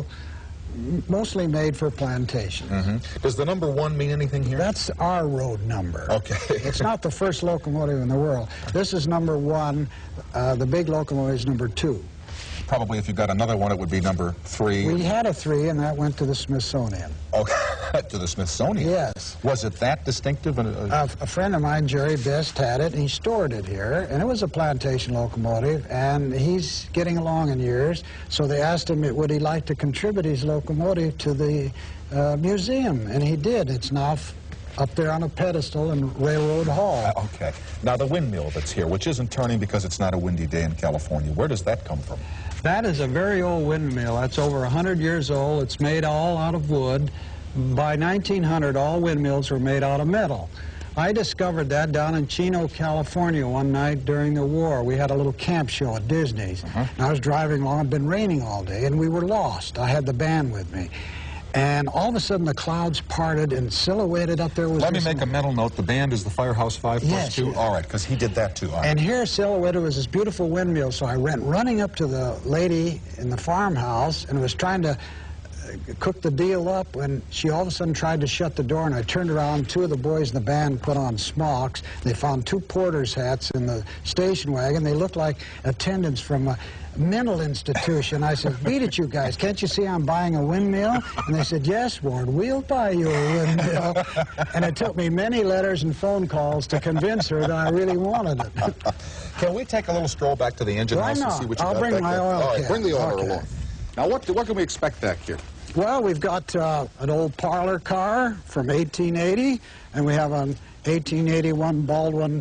m- mostly made for plantation. Mm-hmm. Does the number one mean anything here? That's our road number. Okay. It's not the first locomotive in the world. This is number one. Uh, the big locomotive is number two. Probably if you got another one, it would be number three. We had a three, and that went to the Smithsonian. Okay, to the Smithsonian. Yes. Was it that distinctive? And, uh, A, a friend of mine, Jerry Best, had it. He stored it here, and it was a plantation locomotive, and he's getting along in years, so they asked him, would he like to contribute his locomotive to the uh, museum, and he did. It's now f up there on a pedestal in Railroad Hall. uh, okay. Now, the windmill that's here, which isn't turning because it's not a windy day in California, where does that come from? That is a very old windmill. That's over one hundred years old. It's made all out of wood. By nineteen hundred, all windmills were made out of metal. I discovered that down in Chino, California one night during the war. We had a little camp show at Disney's. Uh-huh. And I was driving along. It had been raining all day, and we were lost. I had the band with me. And all of a sudden, the clouds parted, and silhouetted up there was Let me this make a mental note. The band is the Firehouse Five plus Yes, two? yes. All right, because he did that too. All right. And here, silhouetted, was this beautiful windmill. So I went running up to the lady in the farmhouse and was trying to uh, cook the deal up when she all of a sudden tried to shut the door, and I turned around. Two of the boys in the band put on smocks. They found two porter's hats in the station wagon. They looked like attendants from a mental institution. I said, beat it, you guys. Can't you see I'm buying a windmill? And they said, yes, Ward, we'll buy you a windmill. And it took me many letters and phone calls to convince her that I really wanted it. Can we take a little stroll back to the engine Why house and not? see what you I'll got bring back my there? oil All right, can. bring the oiler Okay. along. Now, what, what can we expect back here? Well, we've got uh, an old parlor car from eighteen eighty, and we have an eighteen eighty-one Baldwin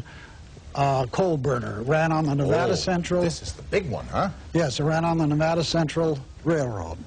uh, coal burner. It ran on the Nevada Oh, Central. This is the big one, huh? Yes, it ran on the Nevada Central Railroad.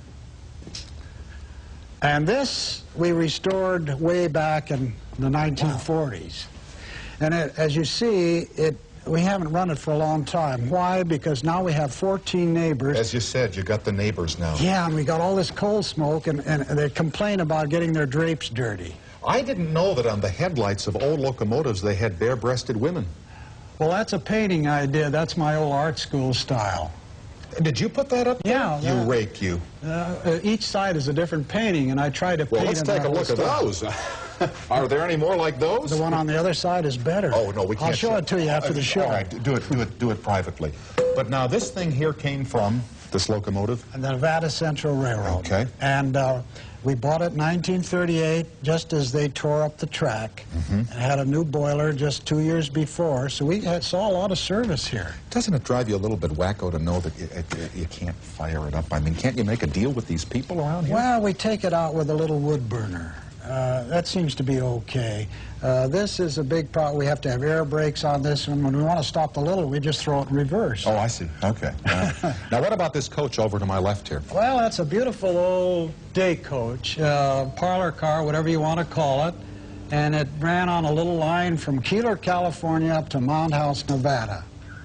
And this we restored way back in the nineteen forties. And it, as you see, it we haven't run it for a long time. Why? Because now we have fourteen neighbors. As you said, you got the neighbors now. Yeah, and we got all this coal smoke, and, and they complain about getting their drapes dirty. I didn't know that on the headlights of old locomotives they had bare-breasted women. Well, that's a painting I did. That's my old art school style. Did you put that up there? Yeah. You that- rake, you. Uh, each side is a different painting, and I try to Well, paint let's in take that a look at style. those. Are there any more like those? The one on the other side is better. Oh, no, we can't I'll show it to you after the show. All right, do it, do it, do it privately. But now, this thing here came from, this locomotive? The Nevada Central Railroad. Okay. And uh, we bought it in nineteen thirty-eight, just as they tore up the track. Mm-hmm. It had a new boiler just two years before, so we had, saw a lot of service here. Doesn't it drive you a little bit wacko to know that you, it, you can't fire it up? I mean, can't you make a deal with these people around here? Well, we take it out with a little wood burner. Uh, that seems to be okay. Uh, this is a big problem. We have to have air brakes on this, and when we want to stop the little, we just throw it in reverse. Oh, I see. Okay. Uh, now, what about this coach over to my left here? Well, that's a beautiful old day coach, uh, parlor car, whatever you want to call it, and it ran on a little line from Keeler, California up to Mount House, Nevada.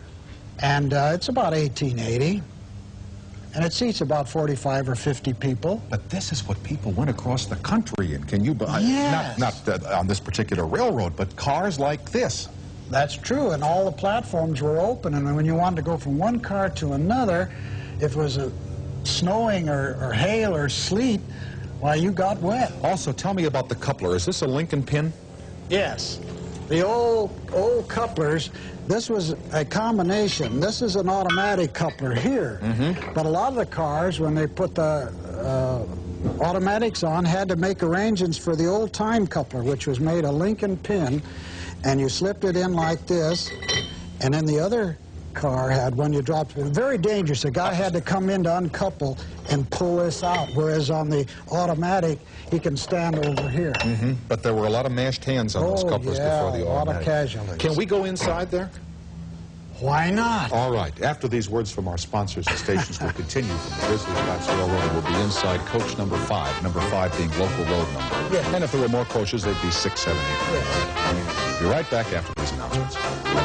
And uh, it's about eighteen eighty. And it seats about forty-five or fifty people. But this is what people went across the country in. Can you... I- Yes. Not, not uh, on this particular railroad, but cars like this. That's true, and all the platforms were open, and when you wanted to go from one car to another, if it was a snowing or, or hail or sleet, why, you got wet. Also, tell me about the coupler. Is this a Lincoln pin? Yes. The old, old couplers, this was a combination. This is an automatic coupler here. Mm-hmm. But a lot of the cars, when they put the uh, automatics on, had to make arrangements for the old-time coupler, which was made a Lincoln pin, and you slipped it in like this, and then the other car had when you dropped it. Very dangerous. A guy had to come in to uncouple and pull this out, whereas on the automatic, he can stand over here. Mm-hmm. But there were a lot of mashed hands on oh, those couplers yeah, before the automatic. a lot of casualties. Can we go inside there? Why not? All right. After these words from our sponsors, the stations will continue from the Grizzly Flats Railroad. We'll be inside coach number five, number five being local road number. Yeah. And if there were more coaches, they'd be six, seven, eight. Yes. Be right back after these announcements.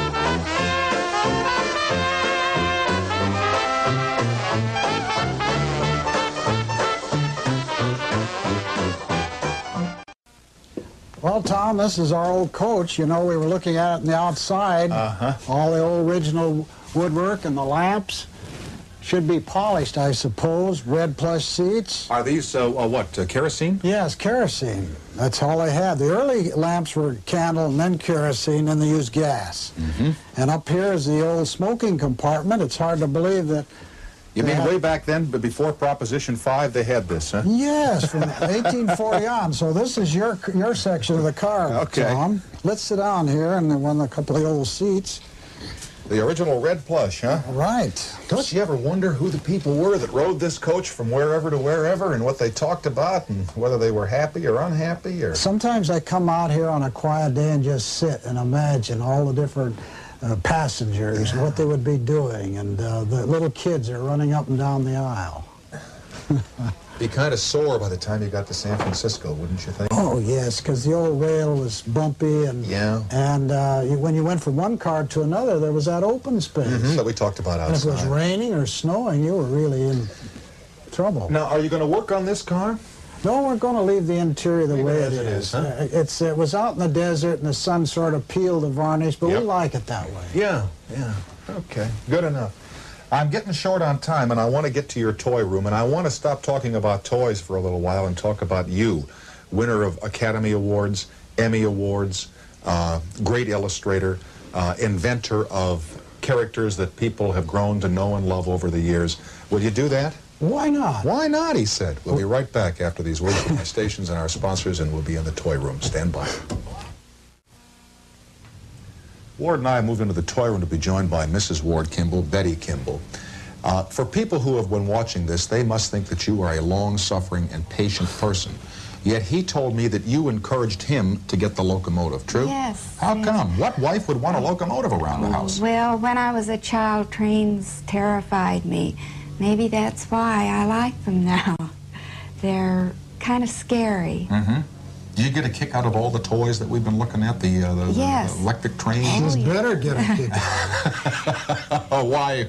Well, Tom, this is our old coach. You know, we were looking at it on the outside. Uh-huh. All the old original woodwork and the lamps should be polished, I suppose. Red plush seats. Are these, uh, uh, what, uh, kerosene? Yes, kerosene. That's all they had. The early lamps were candle and then kerosene, and they used gas. Mm-hmm. And up here is the old smoking compartment. It's hard to believe that... You mean had... way back then, but before Proposition five, they had this, huh? Yes, from eighteen forty on. So this is your your section of the car, okay. Tom. Let's sit down here and then one a couple of old seats. The original red plush, huh? Right. Don't you ever wonder who the people were that rode this coach from wherever to wherever and what they talked about and whether they were happy or unhappy? Or sometimes I come out here on a quiet day and just sit and imagine all the different uh, passengers and what they would be doing, and uh, the little kids are running up and down the aisle. Be kind of sore by the time you got to San Francisco, wouldn't you think? Oh, yes, because the old rail was bumpy, and yeah. and uh, you, when you went from one car to another, there was that open space. Mm-hmm, that we talked about outside. And if it was raining or snowing, you were really in trouble. Now, are you going to work on this car? No, we're going to leave the interior the leave way it it is. is huh? uh, it's, it was out in the desert, and the sun sort of peeled the varnish, but yep. we like it that way. Yeah, yeah. Okay, good enough. I'm getting short on time, and I want to get to your toy room, and I want to stop talking about toys for a little while and talk about you, winner of Academy Awards, Emmy Awards, uh, great illustrator, uh, inventor of characters that people have grown to know and love over the years. Will you do that? Why not? Why not, he said. We'll be right back after these words from my stations and our sponsors, and we'll be in the toy room. Stand by. Ward and I moved into the toy room to be joined by Missus Ward Kimball, Betty Kimball. Uh, for people who have been watching this, they must think that you are a long-suffering and patient person. Yet he told me that you encouraged him to get the locomotive, true? Yes. How yes. come? What wife would want a locomotive around the house? Well, when I was a child, trains terrified me. Maybe that's why I like them now. They're kind of scary. Mm-hmm. Do you get a kick out of all the toys that we've been looking at, the, uh, the, yes. the electric trains? She's better get a kick out. Oh, why?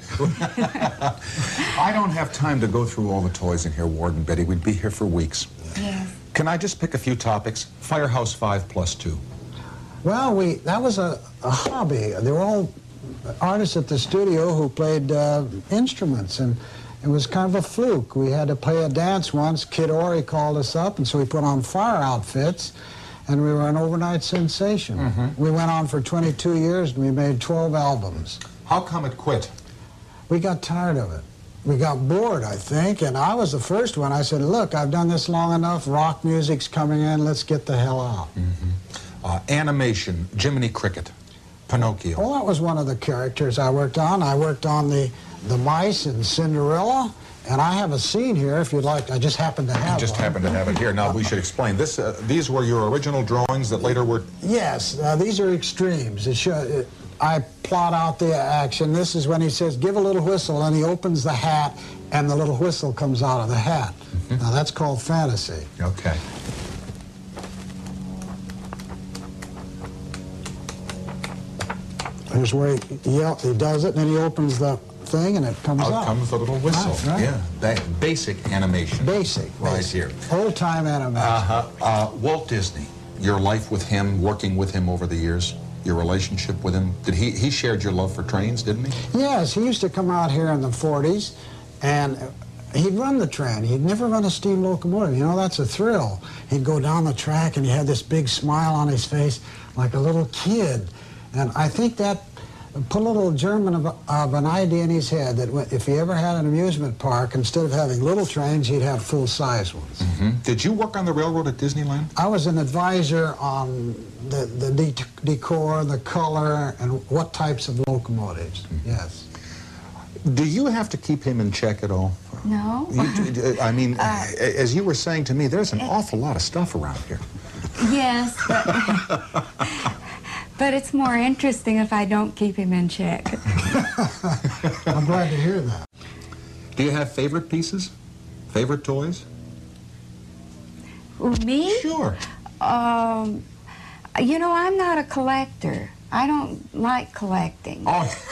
I don't have time to go through all the toys in here, Ward and Betty. We'd be here for weeks. Yes. Can I just pick a few topics? Firehouse five plus two. Well, we that was a, a hobby. They were all artists at the studio who played uh, instruments, and it was kind of a fluke. We had to play a dance once. Kid Ory called us up, and so we put on fire outfits, and we were an overnight sensation. Mm-hmm. We went on for twenty-two years, and we made twelve albums. How come it quit? We got tired of it. We got bored, I think, and I was the first one. I said, look, I've done this long enough. Rock music's coming in. Let's get the hell out. Mm-hmm. uh, animation, Jiminy Cricket, Pinocchio. Well, that was one of the characters I worked on. I worked on the, the mice in Cinderella, and I have a scene here, if you'd like. I just happen to have You just one. happen to have it here. Now, we should explain. This, uh, these were your original drawings that later were... Yes, uh, these are extremes. It show, it, I plot out the action. This is when he says, give a little whistle, and he opens the hat, and the little whistle comes out of the hat. Mm-hmm. Now, that's called fantasy. Okay. Here's where he, yell, he does it, and then he opens the thing, and it comes out. Out comes the little whistle. Right, right. Yeah, ba basic animation. Basic. Right basic. here. Old-time animation. Uh-huh. Uh, Walt Disney, your life with him, working with him over the years, your relationship with him. Did he, he shared your love for trains, didn't he? Yes, he used to come out here in the forties, and he'd run the train. He'd never run a steam locomotive. You know, that's a thrill. He'd go down the track, and he had this big smile on his face like a little kid. And I think that put a little germ of, of an idea in his head that if he ever had an amusement park, instead of having little trains, he'd have full-size ones. Mm-hmm. Did you work on the railroad at Disneyland? I was an advisor on the, the de decor, the color, and what types of locomotives, mm-hmm. yes. Do you have to keep him in check at all? No. You, I mean, uh, as you were saying to me, there's an awful lot of stuff around here. Yes, but, but it's more interesting if I don't keep him in check. I'm glad to hear that. Do you have favorite pieces? Favorite toys? Me? Sure. Um, you know, I'm not a collector. I don't like collecting.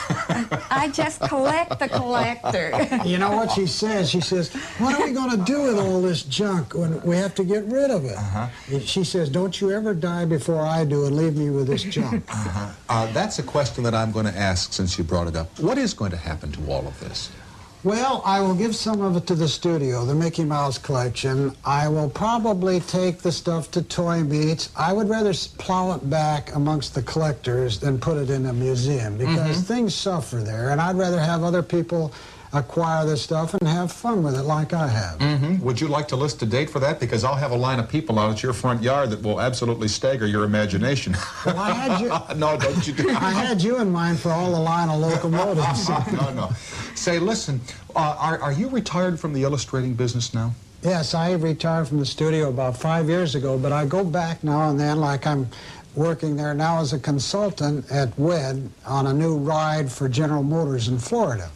Oh. I just collect the collector. You know what she says? She says, what are we going to do with all this junk when we have to get rid of it? Uh-huh. She says, don't you ever die before I do and leave me with this junk. Uh-huh. Uh, that's a question that I'm going to ask since you brought it up. What is going to happen to all of this? Well, I will give some of it to the studio, the Mickey Mouse collection. I will probably take the stuff to Toy Meets. I would rather plow it back amongst the collectors than put it in a museum because mm-hmm. things suffer there, and I'd rather have other people acquire this stuff and have fun with it like I have. Mm-hmm. Would you like to list a date for that? Because I'll have a line of people out at your front yard that will absolutely stagger your imagination. Well, I had you... no, don't you do I had you in mind for all the line of locomotives. no, no. Say, listen, uh, are, are you retired from the illustrating business now? Yes, I retired from the studio about five years ago, but I go back now and then, like I'm working there now as a consultant at W E D on a new ride for General Motors in Florida.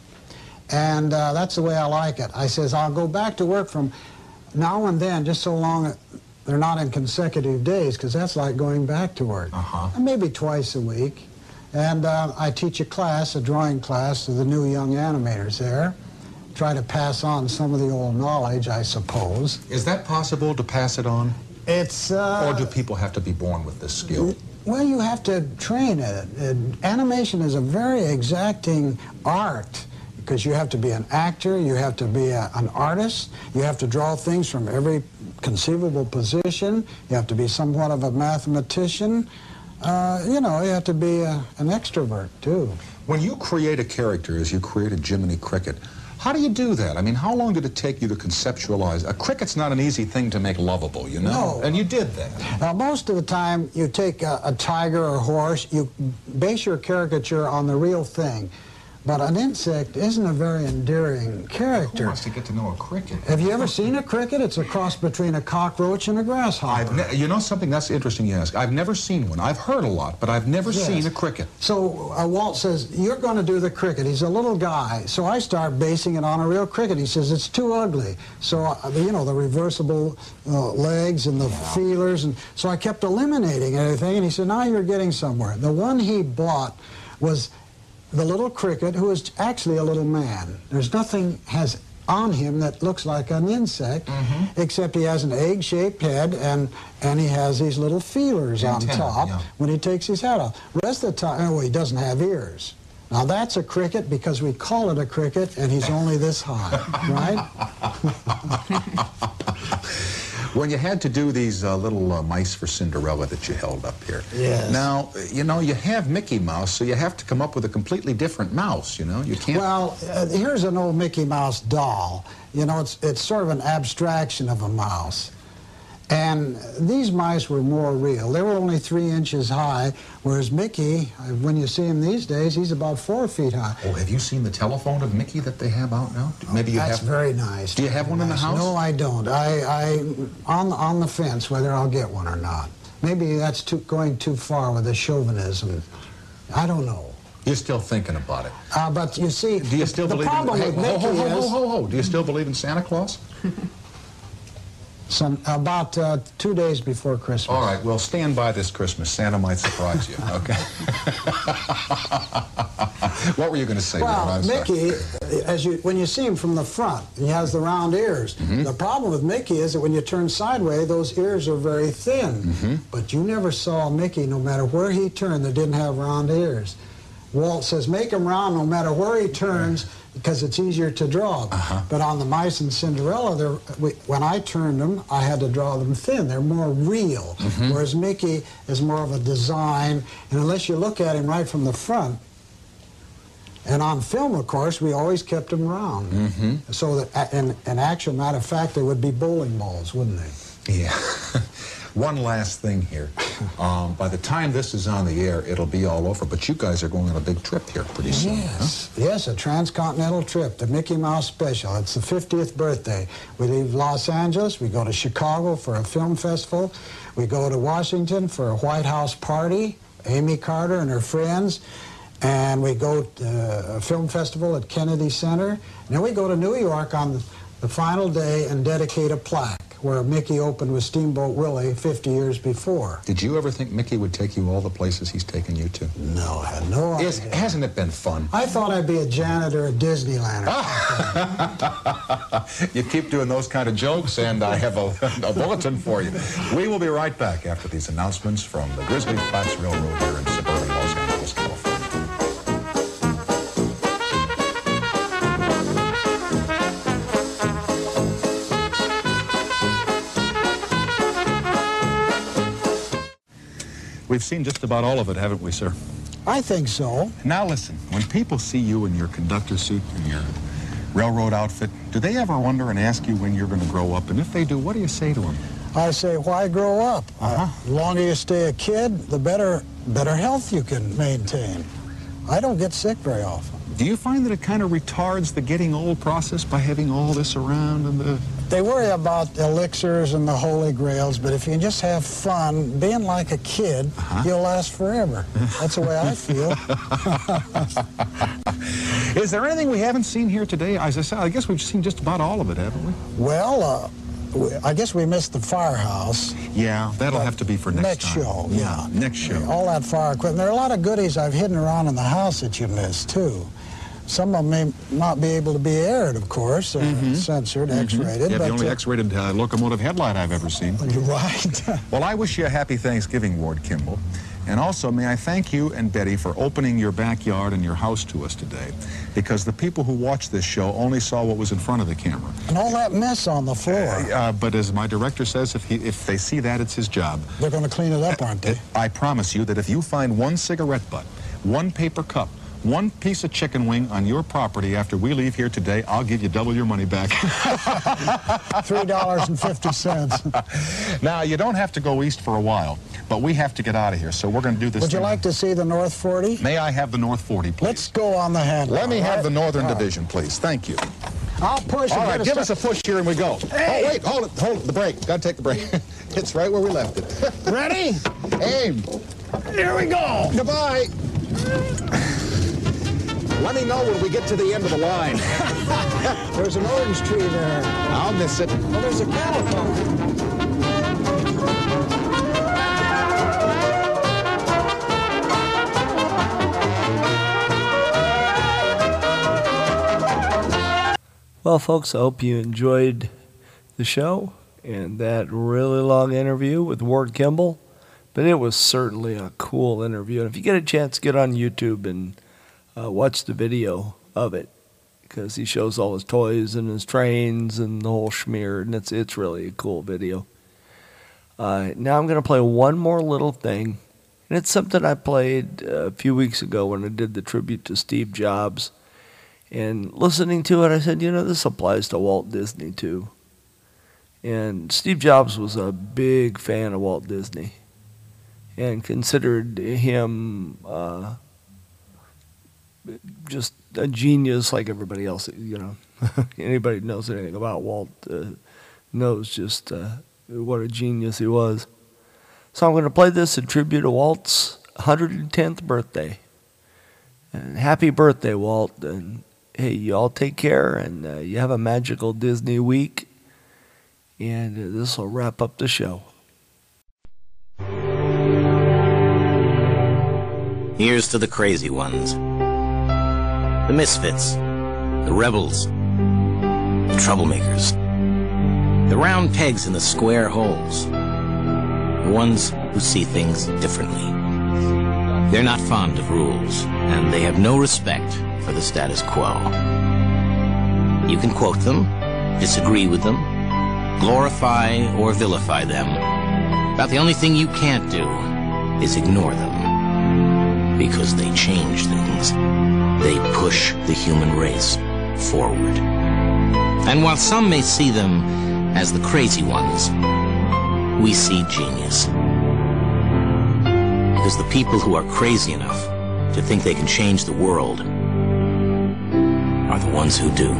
And uh, that's the way I like it. I says, I'll go back to work from now and then, just so long they're not in consecutive days, because that's like going back to work. Uh-huh. And maybe twice a week. And uh, I teach a class, a drawing class, to the new young animators there. Try to pass on some of the old knowledge, I suppose. Is that possible to pass it on? It's... Uh, or do people have to be born with this skill? Well, you have to train it. it. Animation is a very exacting art, because you have to be an actor, you have to be a, an artist, you have to draw things from every conceivable position, you have to be somewhat of a mathematician, uh, you know, you have to be a, an extrovert, too. When you create a character, as you created Jiminy Cricket, how do you do that? I mean, how long did it take you to conceptualize? A cricket's not an easy thing to make lovable, you know? No. And you did that. Now, most of the time, you take a, a tiger or a horse, you base your caricature on the real thing. But an insect isn't a very endearing character. Who wants to get to know a cricket? Have you ever seen a cricket? It's a cross between a cockroach and a grasshopper. I've you know something that's interesting you ask. I've never seen one. I've heard a lot, but I've never yes. seen a cricket. So uh, Walt says, you're going to do the cricket. He's a little guy. So I start basing it on a real cricket. He says, it's too ugly. So, uh, you know, the reversible uh, legs and the yeah. feelers. And so I kept eliminating everything. And he said, now you're getting somewhere. The one he bought was the little cricket, who is actually a little man. There's nothing has on him that looks like an insect, mm-hmm. except he has an egg-shaped head, and and he has these little feelers Antenna, on top yeah. when he takes his hat off. The rest of the time, oh, he doesn't have ears. Now that's a cricket because we call it a cricket, and he's only this high, right? When you had to do these uh, little uh, mice for Cinderella that you held up here. Yes. Now, you know, you have Mickey Mouse, so you have to come up with a completely different mouse, you know? You can't... Well, uh, here's an old Mickey Mouse doll. You know, it's, it's sort of an abstraction of a mouse. And these mice were more real. They were only three inches high, whereas Mickey, when you see him these days, he's about four feet high. Oh, have you seen the telephone of Mickey that they have out now? Maybe you That's have... very nice. Do you have one nice. in the house? No, I don't. I, I on, on the fence whether I'll get one or not. Maybe that's too, going too far with the chauvinism. I don't know. You're still thinking about it. Uh, but you see, Do you still the, believe the problem in... with Hey, Mickey ho, ho, ho, is... ho, ho, ho. Do you still believe in Santa Claus? Some, about uh, two days before Christmas. All right, well, stand by this Christmas. Santa might surprise you, okay? What were you going to say? Well, Mickey, as you, when you see him from the front, he has the round ears. Mm-hmm. The problem with Mickey is that when you turn sideways, those ears are very thin. Mm-hmm. But you never saw Mickey, no matter where he turned, that didn't have round ears. Walt says, make him round no matter where he turns, because it's easier to draw. Uh-huh. But on the mice in Cinderella, we, when I turned them, I had to draw them thin. They're more real, mm-hmm. whereas Mickey is more of a design, and unless you look at him right from the front, And on film, of course, we always kept them round. Mm-hmm. So that, in, in actual matter of fact, they would be bowling balls, wouldn't they? Yeah. One last thing here. Um, by the time this is on the air, it'll be all over, but you guys are going on a big trip here pretty soon. Yes, huh? yes, a transcontinental trip, the Mickey Mouse Special. It's the fiftieth birthday. We leave Los Angeles, we go to Chicago for a film festival, we go to Washington for a White House party, Amy Carter and her friends, and we go to a film festival at Kennedy Center. And then we go to New York on the final day and dedicate a plaque where Mickey opened with Steamboat Willie fifty years before. Did you ever think Mickey would take you all the places he's taken you to? No, I had no idea. Is, hasn't it been fun? I thought I'd be a janitor at Disneyland. You keep doing those kind of jokes, and I have a, a bulletin for you. We will be right back after these announcements from the Grizzly Flats Railroad here in suburban Los Angeles, California. We've seen just about all of it, haven't we, sir? I think so. Now listen, when people see you in your conductor suit and your railroad outfit, do they ever wonder and ask you when you're going to grow up? And if they do, what do you say to them? I say, why grow up? Uh-huh. Uh, the longer you stay a kid, the better, better health you can maintain. I don't get sick very often. Do you find that it kind of retards the getting old process by having all this around and the... They worry about elixirs and the holy grails, but if you just have fun, being like a kid, uh-huh. you'll last forever. That's the way I feel. Is there anything we haven't seen here today? As I said, I guess we've seen just about all of it, haven't we? Well, uh, I guess we missed the firehouse. Yeah, that'll have to be for next, next time. show. Yeah, next show. All that fire equipment. There are a lot of goodies I've hidden around in the house that you missed, too. Some of them may not be able to be aired, of course, uh, mm-hmm. censored, mm-hmm. X-rated. Yeah, but, the only uh, X-rated uh, locomotive headlight I've ever seen. You're right. Well, I wish you a happy Thanksgiving, Ward Kimball. And also, may I thank you and Betty for opening your backyard and your house to us today, because the people who watched this show only saw what was in front of the camera. And all that mess on the floor. Uh, uh, but as my director says, if, he, if they see that, it's his job. They're going to clean it up, aren't they? Uh, I promise you that if you find one cigarette butt, one paper cup, one piece of chicken wing on your property after we leave here today, I'll give you double your money back. three dollars and fifty cents. Now, you don't have to go east for a while, but we have to get out of here, so we're going to do this. Would you like to see the North forty? May I have the North forty, please? Let's go on the handle. Let me have right? the Northern right. Division, please. Thank you. I'll push. All right, give us us a push here and we go. Hey. Oh, wait, hold it, hold it, the brake. Got to take the brake. It's right where we left it. Ready? Aim. Here we go. Goodbye. Let me know when we get to the end of the line. There's an orange tree there. I'll miss it. Well, there's a calico. Well, folks, I hope you enjoyed the show and that really long interview with Ward Kimball. But it was certainly a cool interview. And if you get a chance, get on YouTube and uh, watch the video of it, because he shows all his toys and his trains and the whole schmear, and it's it's really a cool video. Uh, now I'm going to play one more little thing, and it's something I played a few weeks ago when I did the tribute to Steve Jobs. And listening to it, I said, you know, this applies to Walt Disney too. And Steve Jobs was a big fan of Walt Disney and considered him uh, just a genius like everybody else. You know, anybody who knows anything about Walt uh, knows just uh, what a genius he was. So I'm going to play this in tribute to Walt's one hundred tenth birthday. And happy birthday, Walt. And hey, you all take care, and uh, you have a magical Disney week. And uh, this will wrap up the show. Here's to the crazy ones, the misfits, the rebels, the troublemakers, the round pegs in the square holes, the ones who see things differently. They're not fond of rules, and they have no respect for the status quo. You can quote them, disagree with them, glorify or vilify them, but the only thing you can't do is ignore them. because they change things. They push the human race forward. And while some may see them as the crazy ones, we see genius. Because the people who are crazy enough to think they can change the world are the ones who do.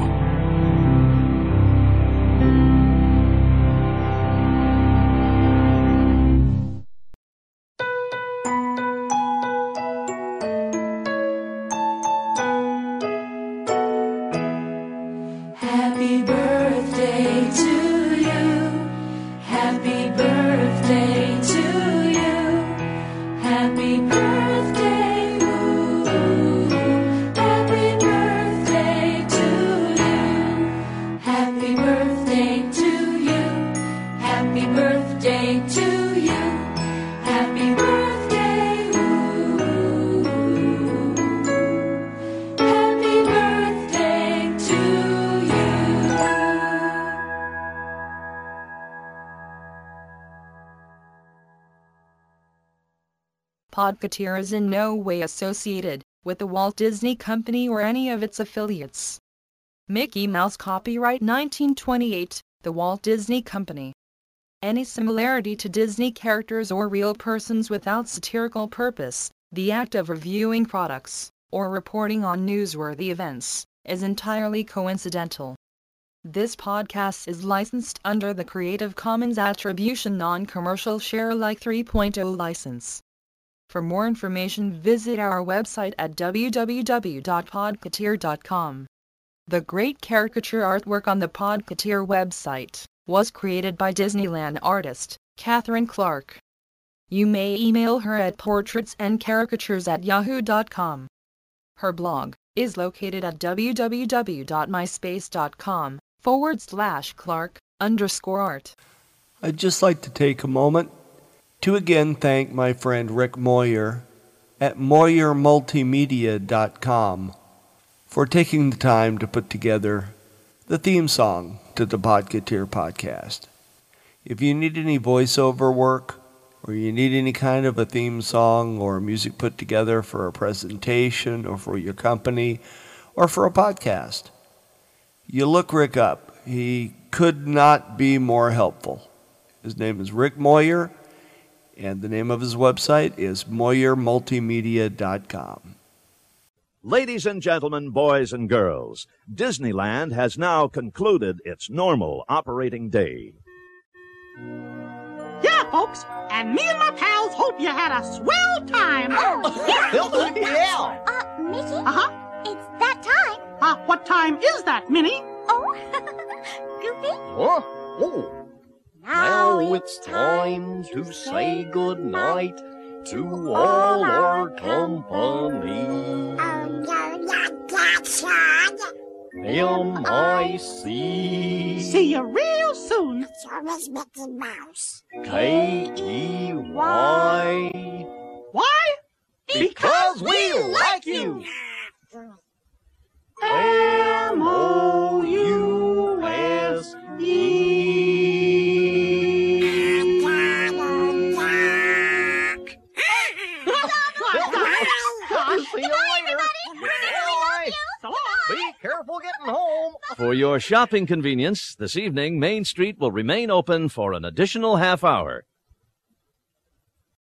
Happy birthday to you. Happy birthday to you. Happy birthday, ooh. Happy birthday to you. Happy birthday to you. Happy birthday to you. Happy birthday, ooh. Happy birthday to you. Podcateer is in no way associated with the Walt Disney Company or any of its affiliates. Mickey Mouse copyright nineteen twenty-eight, The Walt Disney Company. Any similarity to Disney characters or real persons without satirical purpose, the act of reviewing products, or reporting on newsworthy events, is entirely coincidental. This podcast is licensed under the Creative Commons Attribution Non-Commercial Share-alike three point oh license. For more information, visit our website at w w w dot podcateer dot com. The great caricature artwork on the Podcateer website was created by Disneyland artist Catherine Clark. You may email her at portraitsandcaricatures at yahoo dot com. Her blog is located at w w w dot myspace dot com forward slash Clark underscore art. I'd just like to take a moment to again thank my friend Rick Moyer at moyer multimedia dot com for taking the time to put together the theme song to the Podcateer podcast. If you need any voiceover work, or you need any kind of a theme song or music put together for a presentation or for your company or for a podcast, you look Rick up. He could not be more helpful. His name is Rick Moyer, and the name of his website is moyer multimedia dot com. Ladies and gentlemen, boys and girls, Disneyland has now concluded its normal operating day. Yeah, folks, and me and my pals hope you had a swell time. Oh, yeah. yeah. Uh, Mickey? Uh-huh. It's that time. Uh, what time is that, Minnie? Oh, Goofy? Huh? Oh. Now, now it's time to say goodnight to all our company. Oh, no, not that song. M I C. See you real soon. It's always Mickey Mouse. K E Y. Why? Because we like you. M O U S E. See you later. Bye. So long. Be careful getting home. For your shopping convenience, this evening, Main Street will remain open for an additional half hour.